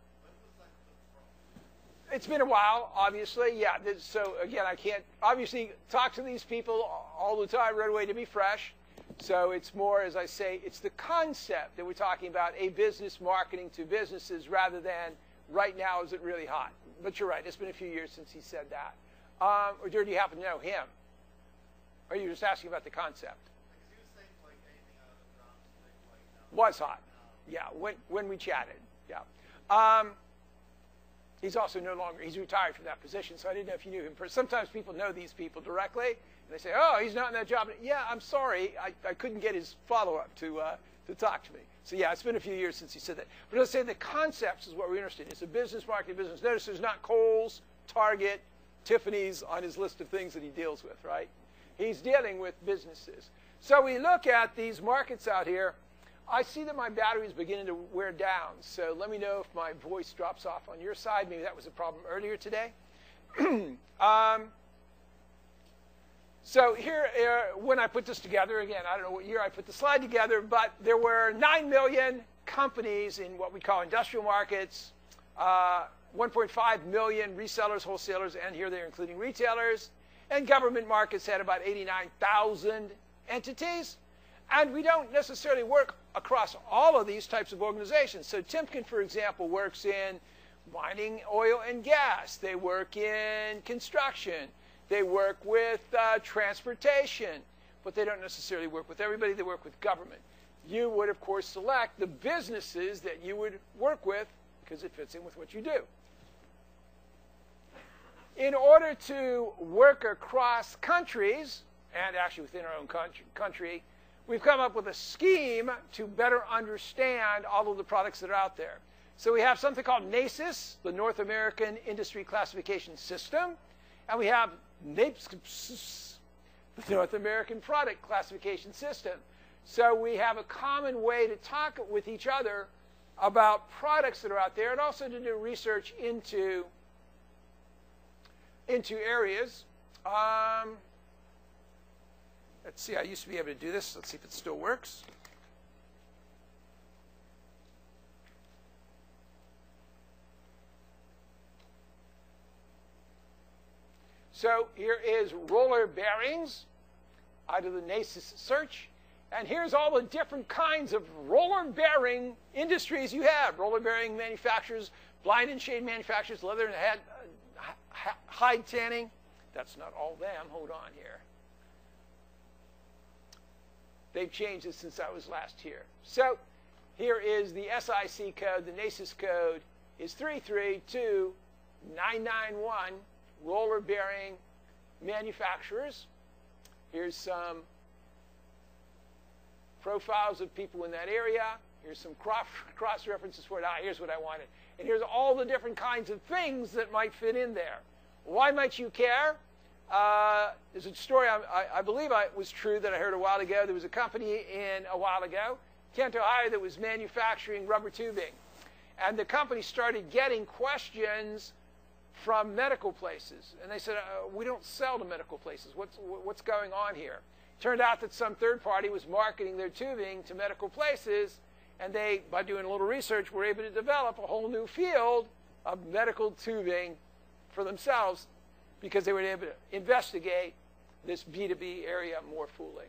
It's been a while, obviously. Yeah, this, so again, I can't obviously talk to these people all the time right away to be fresh. So it's more, as I say, it's the concept that we're talking about, a business marketing to businesses rather than right now is it really hot. But you're right, it's been a few years since he said that. Um, or do you happen to know him? Or are you just asking about the concept? Was hot. Yeah, when, when we chatted. Yeah. Um, he's also no longer, he's retired from that position, so I didn't know if you knew him. Sometimes people know these people directly, and they say, oh, he's not in that job. Yeah, I'm sorry, I, I couldn't get his follow-up to, uh, to talk to me. So yeah, it's been a few years since he said that. But let's say the concepts is what we're interested in. It's a business, marketing business. Notice there's not Kohl's, Target, Tiffany's on his list of things that he deals with, right? He's dealing with businesses. So we look at these markets out here. I see that my battery is beginning to wear down, so let me know if my voice drops off on your side. Maybe that was a problem earlier today. um, so here, uh, when I put this together, again, I don't know what year I put the slide together, but there were nine million companies in what we call industrial markets, uh, one point five million resellers, wholesalers, and here they're including retailers, and government markets had about eighty-nine thousand entities. And we don't necessarily work across all of these types of organizations. So Timken, for example, works in mining, oil, and gas. They work in construction. They work with uh, transportation. but they don't necessarily work with everybody. They work with government. You would, of course, select the businesses that you would work with because it fits in with what you do. In order to work across countries, and actually within our own country, we've come up with a scheme to better understand all of the products that are out there. So we have something called NACIS, the North American Industry Classification System, and we have NAPS, the North American Product Classification System. So we have a common way to talk with each other about products that are out there and also to do research into, into areas. Um, let's see, I used to be able to do this. Let's see if it still works. So here is roller bearings out of the NACIS search. And here's all the different kinds of roller bearing industries you have. Roller bearing manufacturers, blind and shade manufacturers, leather and head, uh, hide tanning. That's not all them. Hold on here. They've changed it since I was last here. So here is the S I C code. The NACIS code is three three two nine nine one. Roller bearing manufacturers. Here's some profiles of people in that area. Here's some cross references for it. Ah, here's what I wanted. And here's all the different kinds of things that might fit in there. Why might you care? Uh, there's a story I, I, I believe I, was true that I heard a while ago. There was a company in a while ago, Kent, Ohio, that was manufacturing rubber tubing. And the company started getting questions from medical places. And they said, uh, we don't sell to medical places. What's, what's going on here? Turned out that some third party was marketing their tubing to medical places, and they, by doing a little research, were able to develop a whole new field of medical tubing for themselves because they were able to investigate this B two B area more fully.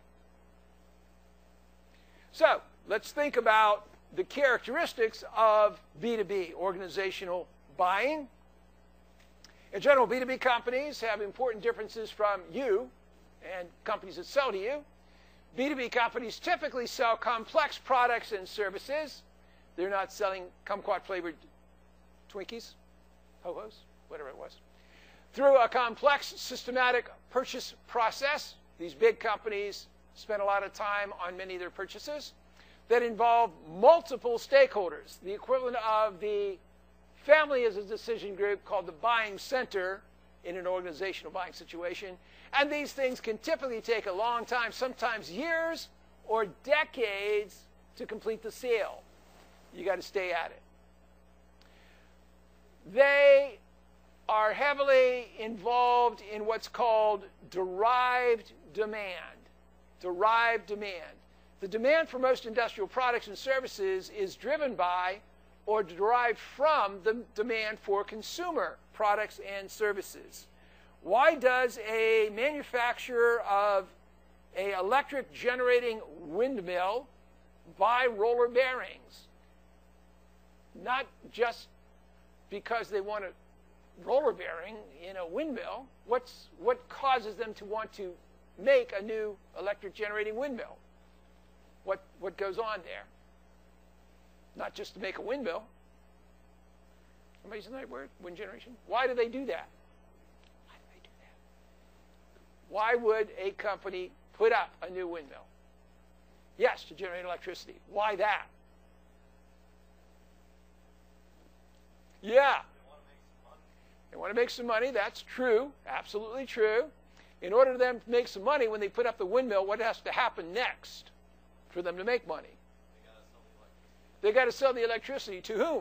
So let's think about the characteristics of B two B, organizational buying. In general, B two B companies have important differences from you and companies that sell to you. B two B companies typically sell complex products and services. They're not selling kumquat-flavored Twinkies, Ho-Hos, whatever it was. Through a complex, systematic purchase process, these big companies spend a lot of time on many of their purchases that involve multiple stakeholders. The equivalent of the family is a decision group called the buying center in an organizational buying situation. And these things can typically take a long time, sometimes years or decades to complete the sale. You got to stay at it. They are heavily involved in what's called derived demand. Derived demand. The demand for most industrial products and services is driven by or derived from the demand for consumer products and services. Why does a manufacturer of an electric generating windmill buy roller bearings? Not just because they want a roller bearing in a windmill. What's, what causes them to want to make a new electric generating windmill? What, what goes on there? Not just to make a windmill. Am I using the right word? Wind generation? Why do they do that? Why do they do that? Why would a company put up a new windmill? Yes, to generate electricity. Why that? Yeah. They want to make some money. That's true. Absolutely true. In order for them to make some money, when they put up the windmill, what has to happen next for them to make money? They got to sell the electricity to whom?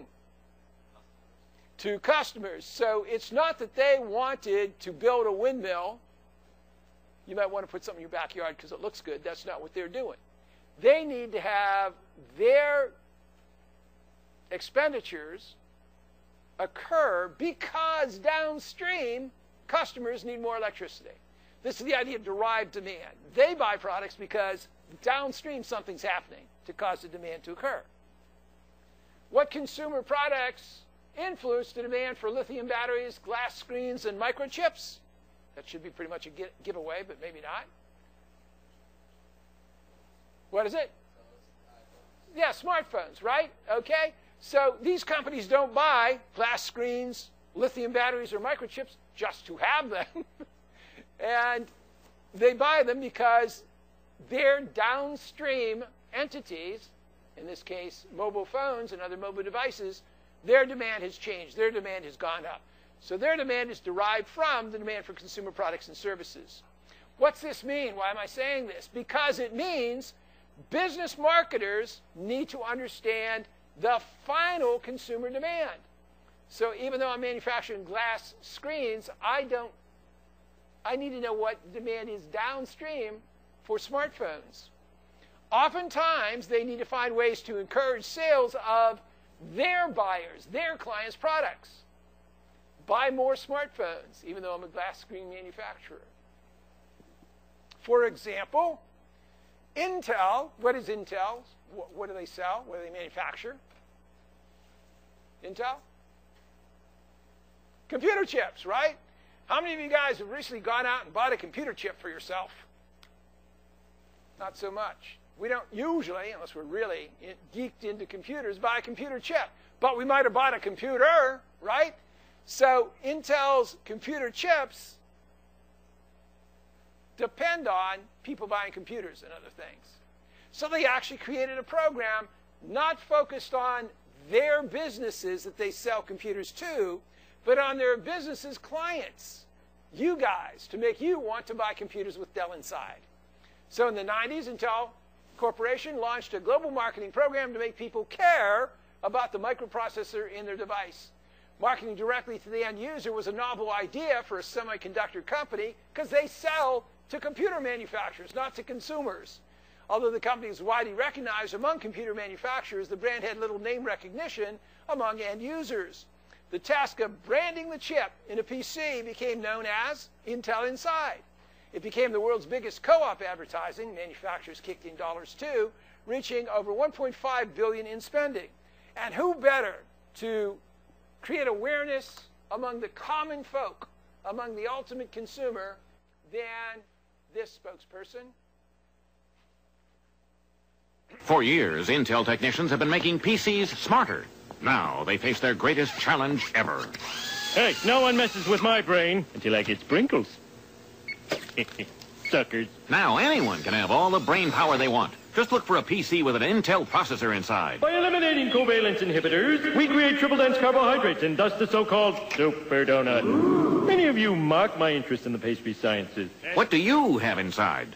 To customers. So it's not that they wanted to build a windmill. You might want to put something in your backyard because it looks good. That's not what they're doing. They need to have their expenditures occur because downstream customers need more electricity. This is the idea of derived demand. They buy products because downstream something's happening to cause the demand to occur. What consumer products influence the demand for lithium batteries, glass screens, and microchips? That should be pretty much a giveaway, but maybe not. What is it? Yeah, smartphones, right? Okay. So these companies don't buy glass screens, lithium batteries, or microchips just to have them. And they buy them because their downstream entities, in this case mobile phones and other mobile devices, their demand has changed. Their demand has gone up. So their demand is derived from the demand for consumer products and services. What's this mean? Why am I saying this? Because it means business marketers need to understand the final consumer demand. So even though I'm manufacturing glass screens, I don't, I need to know what demand is downstream for smartphones. Oftentimes, they need to find ways to encourage sales of their buyers, their clients' products. Buy more smartphones, even though I'm a glass screen manufacturer. For example, Intel, what is Intel? What, what do they sell? What do they manufacture? Intel? Computer chips, right? How many of you guys have recently gone out and bought a computer chip for yourself? Not so much. We don't usually, unless we're really geeked into computers, buy a computer chip. But we might have bought a computer, right? So Intel's computer chips depend on people buying computers and other things. So they actually created a program not focused on their businesses that they sell computers to, but on their businesses' clients, you guys, to make you want to buy computers with Dell inside. So in the nineties, Intel Corporation launched a global marketing program to make people care about the microprocessor in their device. Marketing directly to the end user was a novel idea for a semiconductor company because they sell to computer manufacturers, not to consumers. Although the company is widely recognized among computer manufacturers, the brand had little name recognition among end users. The task of branding the chip in a P C became known as Intel Inside. It became the world's biggest co-op advertising. Manufacturers kicked in dollars too, reaching over one point five billion dollars in spending. And who better to create awareness among the common folk, among the ultimate consumer, than this spokesperson? For years, Intel technicians have been making P Cs smarter. Now they face their greatest challenge ever. Hey, no one messes with my brain until I get sprinkles. Suckers. Now anyone can have all the brain power they want. Just look for a P C with an Intel processor inside. By eliminating covalence inhibitors, we create triple-dense carbohydrates and thus the so-called super donut. Ooh. Many of you mock my interest in the pastry sciences. What do you have inside?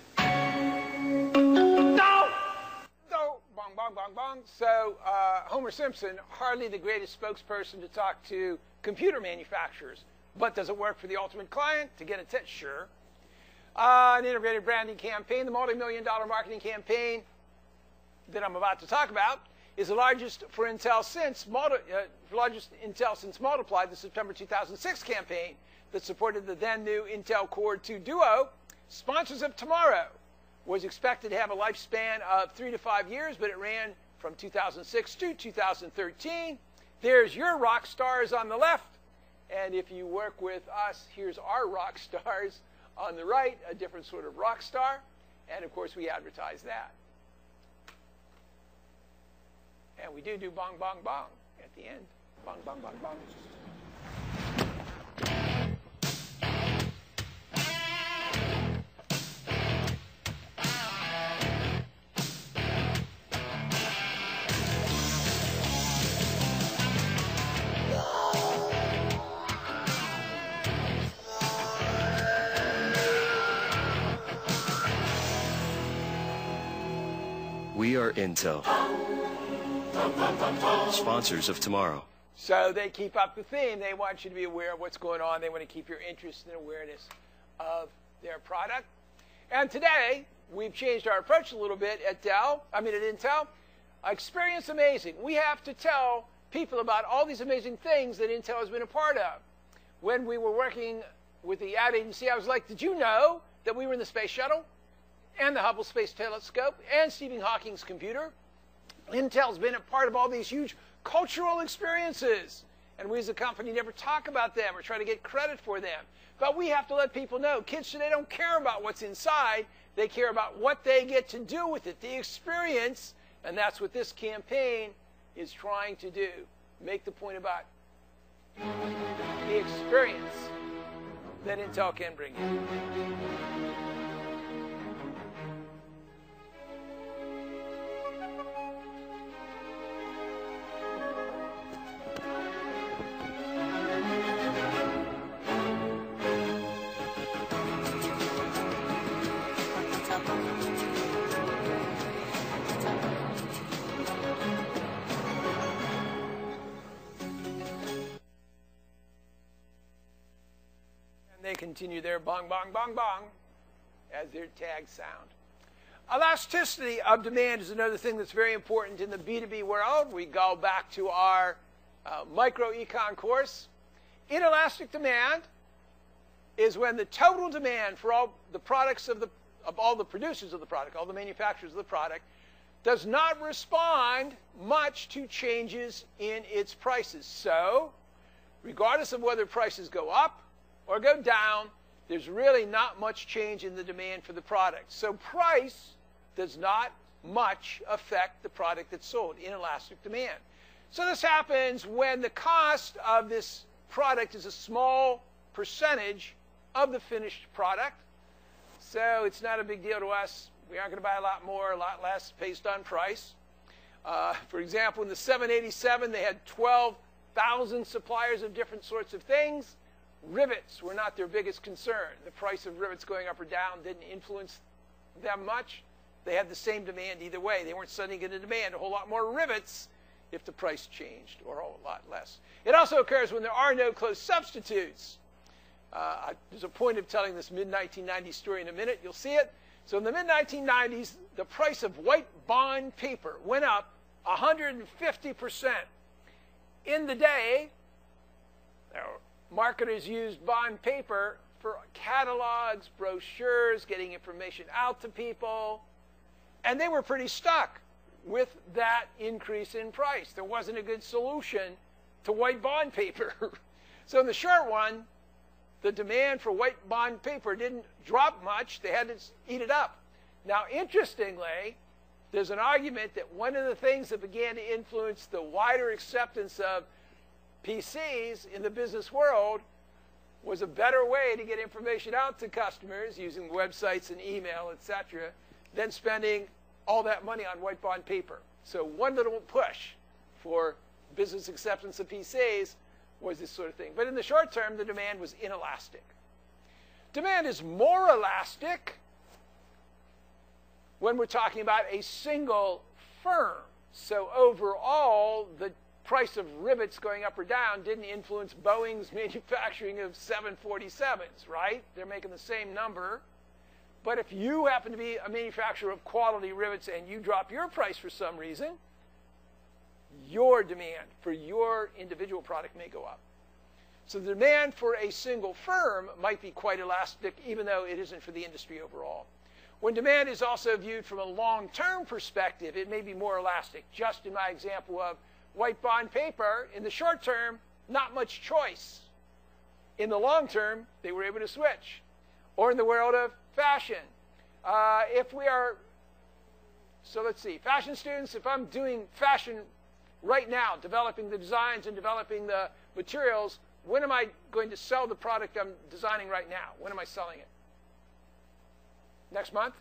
No! No! Bong, bong, bong, bong. So, uh, Homer Simpson, hardly the greatest spokesperson to talk to computer manufacturers. But does it work for the ultimate client? To get a tip, sure. Uh, an integrated branding campaign, the multi-million dollar marketing campaign that I'm about to talk about, is the largest for Intel since multi, uh, largest Intel since Multiply, the September two thousand six campaign that supported the then new Intel Core two Duo. Sponsors of Tomorrow was expected to have a lifespan of three to five years, but it ran from two thousand six to two thousand thirteen. There's your rock stars on the left, and if you work with us, here's our rock stars on the right, a different sort of rock star, and of course we advertise that. And we do do bong, bong, bong at the end. Bong, bong, bong, bong. We are Intel, sponsors of Tomorrow. So they keep up the theme. They want you to be aware of what's going on. They want to keep your interest and awareness of their product. And today, we've changed our approach a little bit at Dell, I mean at Intel. Experience amazing. We have to tell people about all these amazing things that Intel has been a part of. When we were working with the ad agency, I was like, did you know that we were in the space shuttle? And the Hubble Space Telescope, and Stephen Hawking's computer. Intel's been a part of all these huge cultural experiences. And we as a company never talk about them or try to get credit for them. But we have to let people know. Kids today don't care about what's inside. They They care about what they get to do with it, the experience, and that's what this campaign is trying to do. Make the point about the experience that Intel can bring you. They continue their bong, bong, bong, bong as their tags sound. Elasticity of demand is another thing that's very important in the B two B world. We go back to our uh, micro-econ course. Inelastic demand is when the total demand for all the products of, the, of all the producers of the product, all the manufacturers of the product, does not respond much to changes in its prices. So, regardless of whether prices go up or go down, there's really not much change in the demand for the product. So price does not much affect the product that's sold, inelastic demand. So this happens when the cost of this product is a small percentage of the finished product. So it's not a big deal to us. We aren't going to buy a lot more, a lot less based on price. Uh, for example, in the seven eighty-seven, they had twelve thousand suppliers of different sorts of things. Rivets were not their biggest concern. The price of rivets going up or down didn't influence them much. They had the same demand either way. They weren't suddenly going to demand a whole lot more rivets if the price changed, or a whole lot less. It also occurs when there are no close substitutes. Uh, there's a point of telling this mid nineteen nineties story in a minute. You'll see it. So in the mid nineteen nineties, the price of white bond paper went up one hundred fifty percent. In the day, there were marketers used bond paper for catalogs, brochures, getting information out to people, and they were pretty stuck with that increase in price. There wasn't a good solution to white bond paper. So in the short run, the demand for white bond paper didn't drop much. They had to eat it up. Now, interestingly, there's an argument that one of the things that began to influence the wider acceptance of P Cs in the business world was a better way to get information out to customers using websites and email, et cetera, than spending all that money on white bond paper. So one little push for business acceptance of P Cs was this sort of thing. But in the short term, the demand was inelastic. Demand is more elastic when we're talking about a single firm. So overall, the price of rivets going up or down didn't influence Boeing's manufacturing of seven forty-sevens, right? They're making the same number. But if you happen to be a manufacturer of quality rivets and you drop your price for some reason, your demand for your individual product may go up. So the demand for a single firm might be quite elastic, even though it isn't for the industry overall. When demand is also viewed from a long-term perspective, it may be more elastic. Just in my example of white bond paper, in the short term, not much choice. In the long term, they were able to switch. Or in the world of fashion. Uh, if we are, so let's see, fashion students, if I'm doing fashion right now, developing the designs and developing the materials, when am I going to sell the product I'm designing right now? When am I selling it? Next month?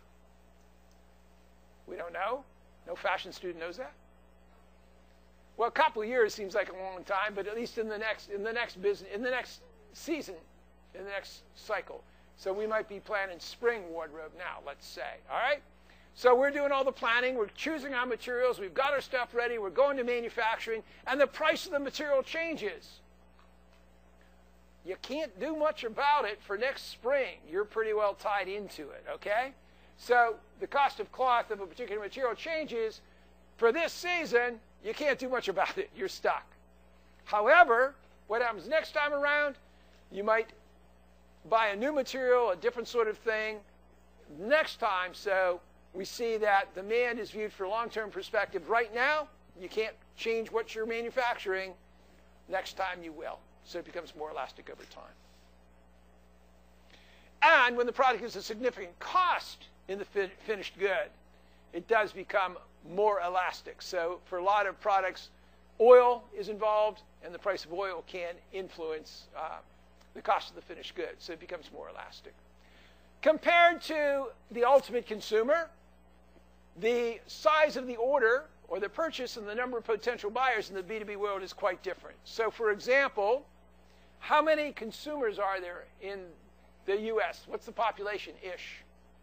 We don't know. No fashion student knows that. Well, a couple of years seems like a long time, but at least in the next in the next business in the next season, in the next cycle. So we might be planning spring wardrobe now, let's say. All right? So we're doing all the planning. We're choosing our materials. We've got our stuff ready. We're going to manufacturing. And the price of the material changes. You can't do much about it for next spring. You're pretty well tied into it, okay? So the cost of cloth of a particular material changes. For this season, you can't do much about it. You're stuck. However, what happens next time around, you might buy a new material, a different sort of thing next time. So we see that demand is viewed for a long-term perspective. Right now, you can't change what you're manufacturing. Next time you will. So it becomes more elastic over time. And when the product is a significant cost in the fin finished good, it does become more elastic. So for a lot of products, oil is involved, and the price of oil can influence uh, the cost of the finished good, so it becomes more elastic. Compared to the ultimate consumer, the size of the order or the purchase and the number of potential buyers in the B two B world is quite different. So for example, how many consumers are there in the U S? What's the population-ish?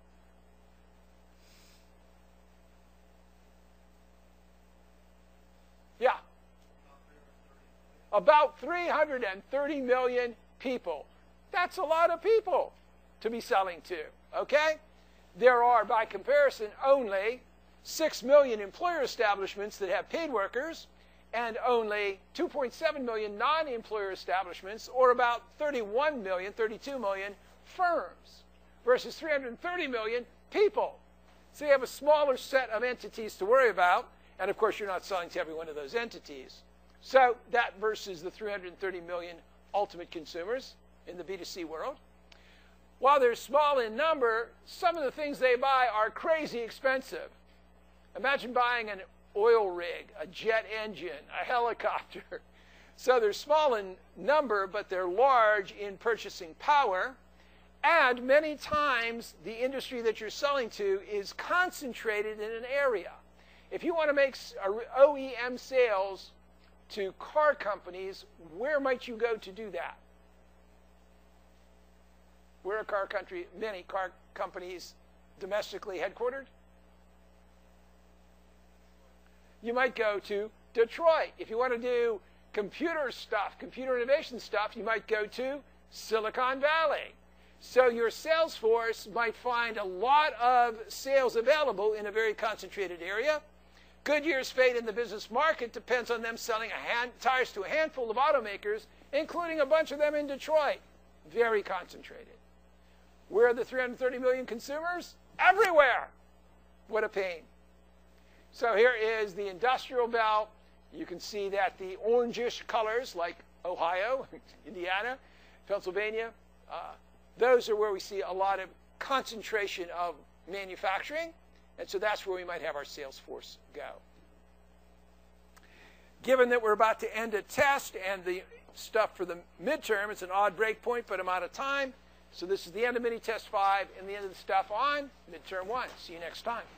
Yeah. About three hundred thirty million people. That's a lot of people to be selling to, okay? There are, by comparison, only six million employer establishments that have paid workers and only two point seven million non-employer establishments, or about thirty-one million, thirty-two million firms versus three hundred thirty million people. So you have a smaller set of entities to worry about, and of course you're not selling to every one of those entities. So that versus the three hundred thirty million ultimate consumers in the B two C world. While they're small in number, some of the things they buy are crazy expensive. Imagine buying an oil rig, a jet engine, a helicopter. So they're small in number, but they're large in purchasing power. And many times, the industry that you're selling to is concentrated in an area. If you want to make O E M sales to car companies, where might you go to do that? Where are car country, many car companies domestically headquartered? You might go to Detroit. If you want to do computer stuff, computer innovation stuff, you might go to Silicon Valley. So your sales force might find a lot of sales available in a very concentrated area. Goodyear's fate in the business market depends on them selling a hand, tires to a handful of automakers, including a bunch of them in Detroit. Very concentrated. Where are the three hundred thirty million consumers? Everywhere. What a pain. So here is the industrial belt. You can see that the orangish colors, like Ohio, Indiana, Pennsylvania, uh, those are where we see a lot of concentration of manufacturing. And so that's where we might have our sales force go. Given that we're about to end a test and the stuff for the midterm, it's an odd break point, but I'm out of time. So this is the end of mini test five and the end of the stuff on midterm one. See you next time.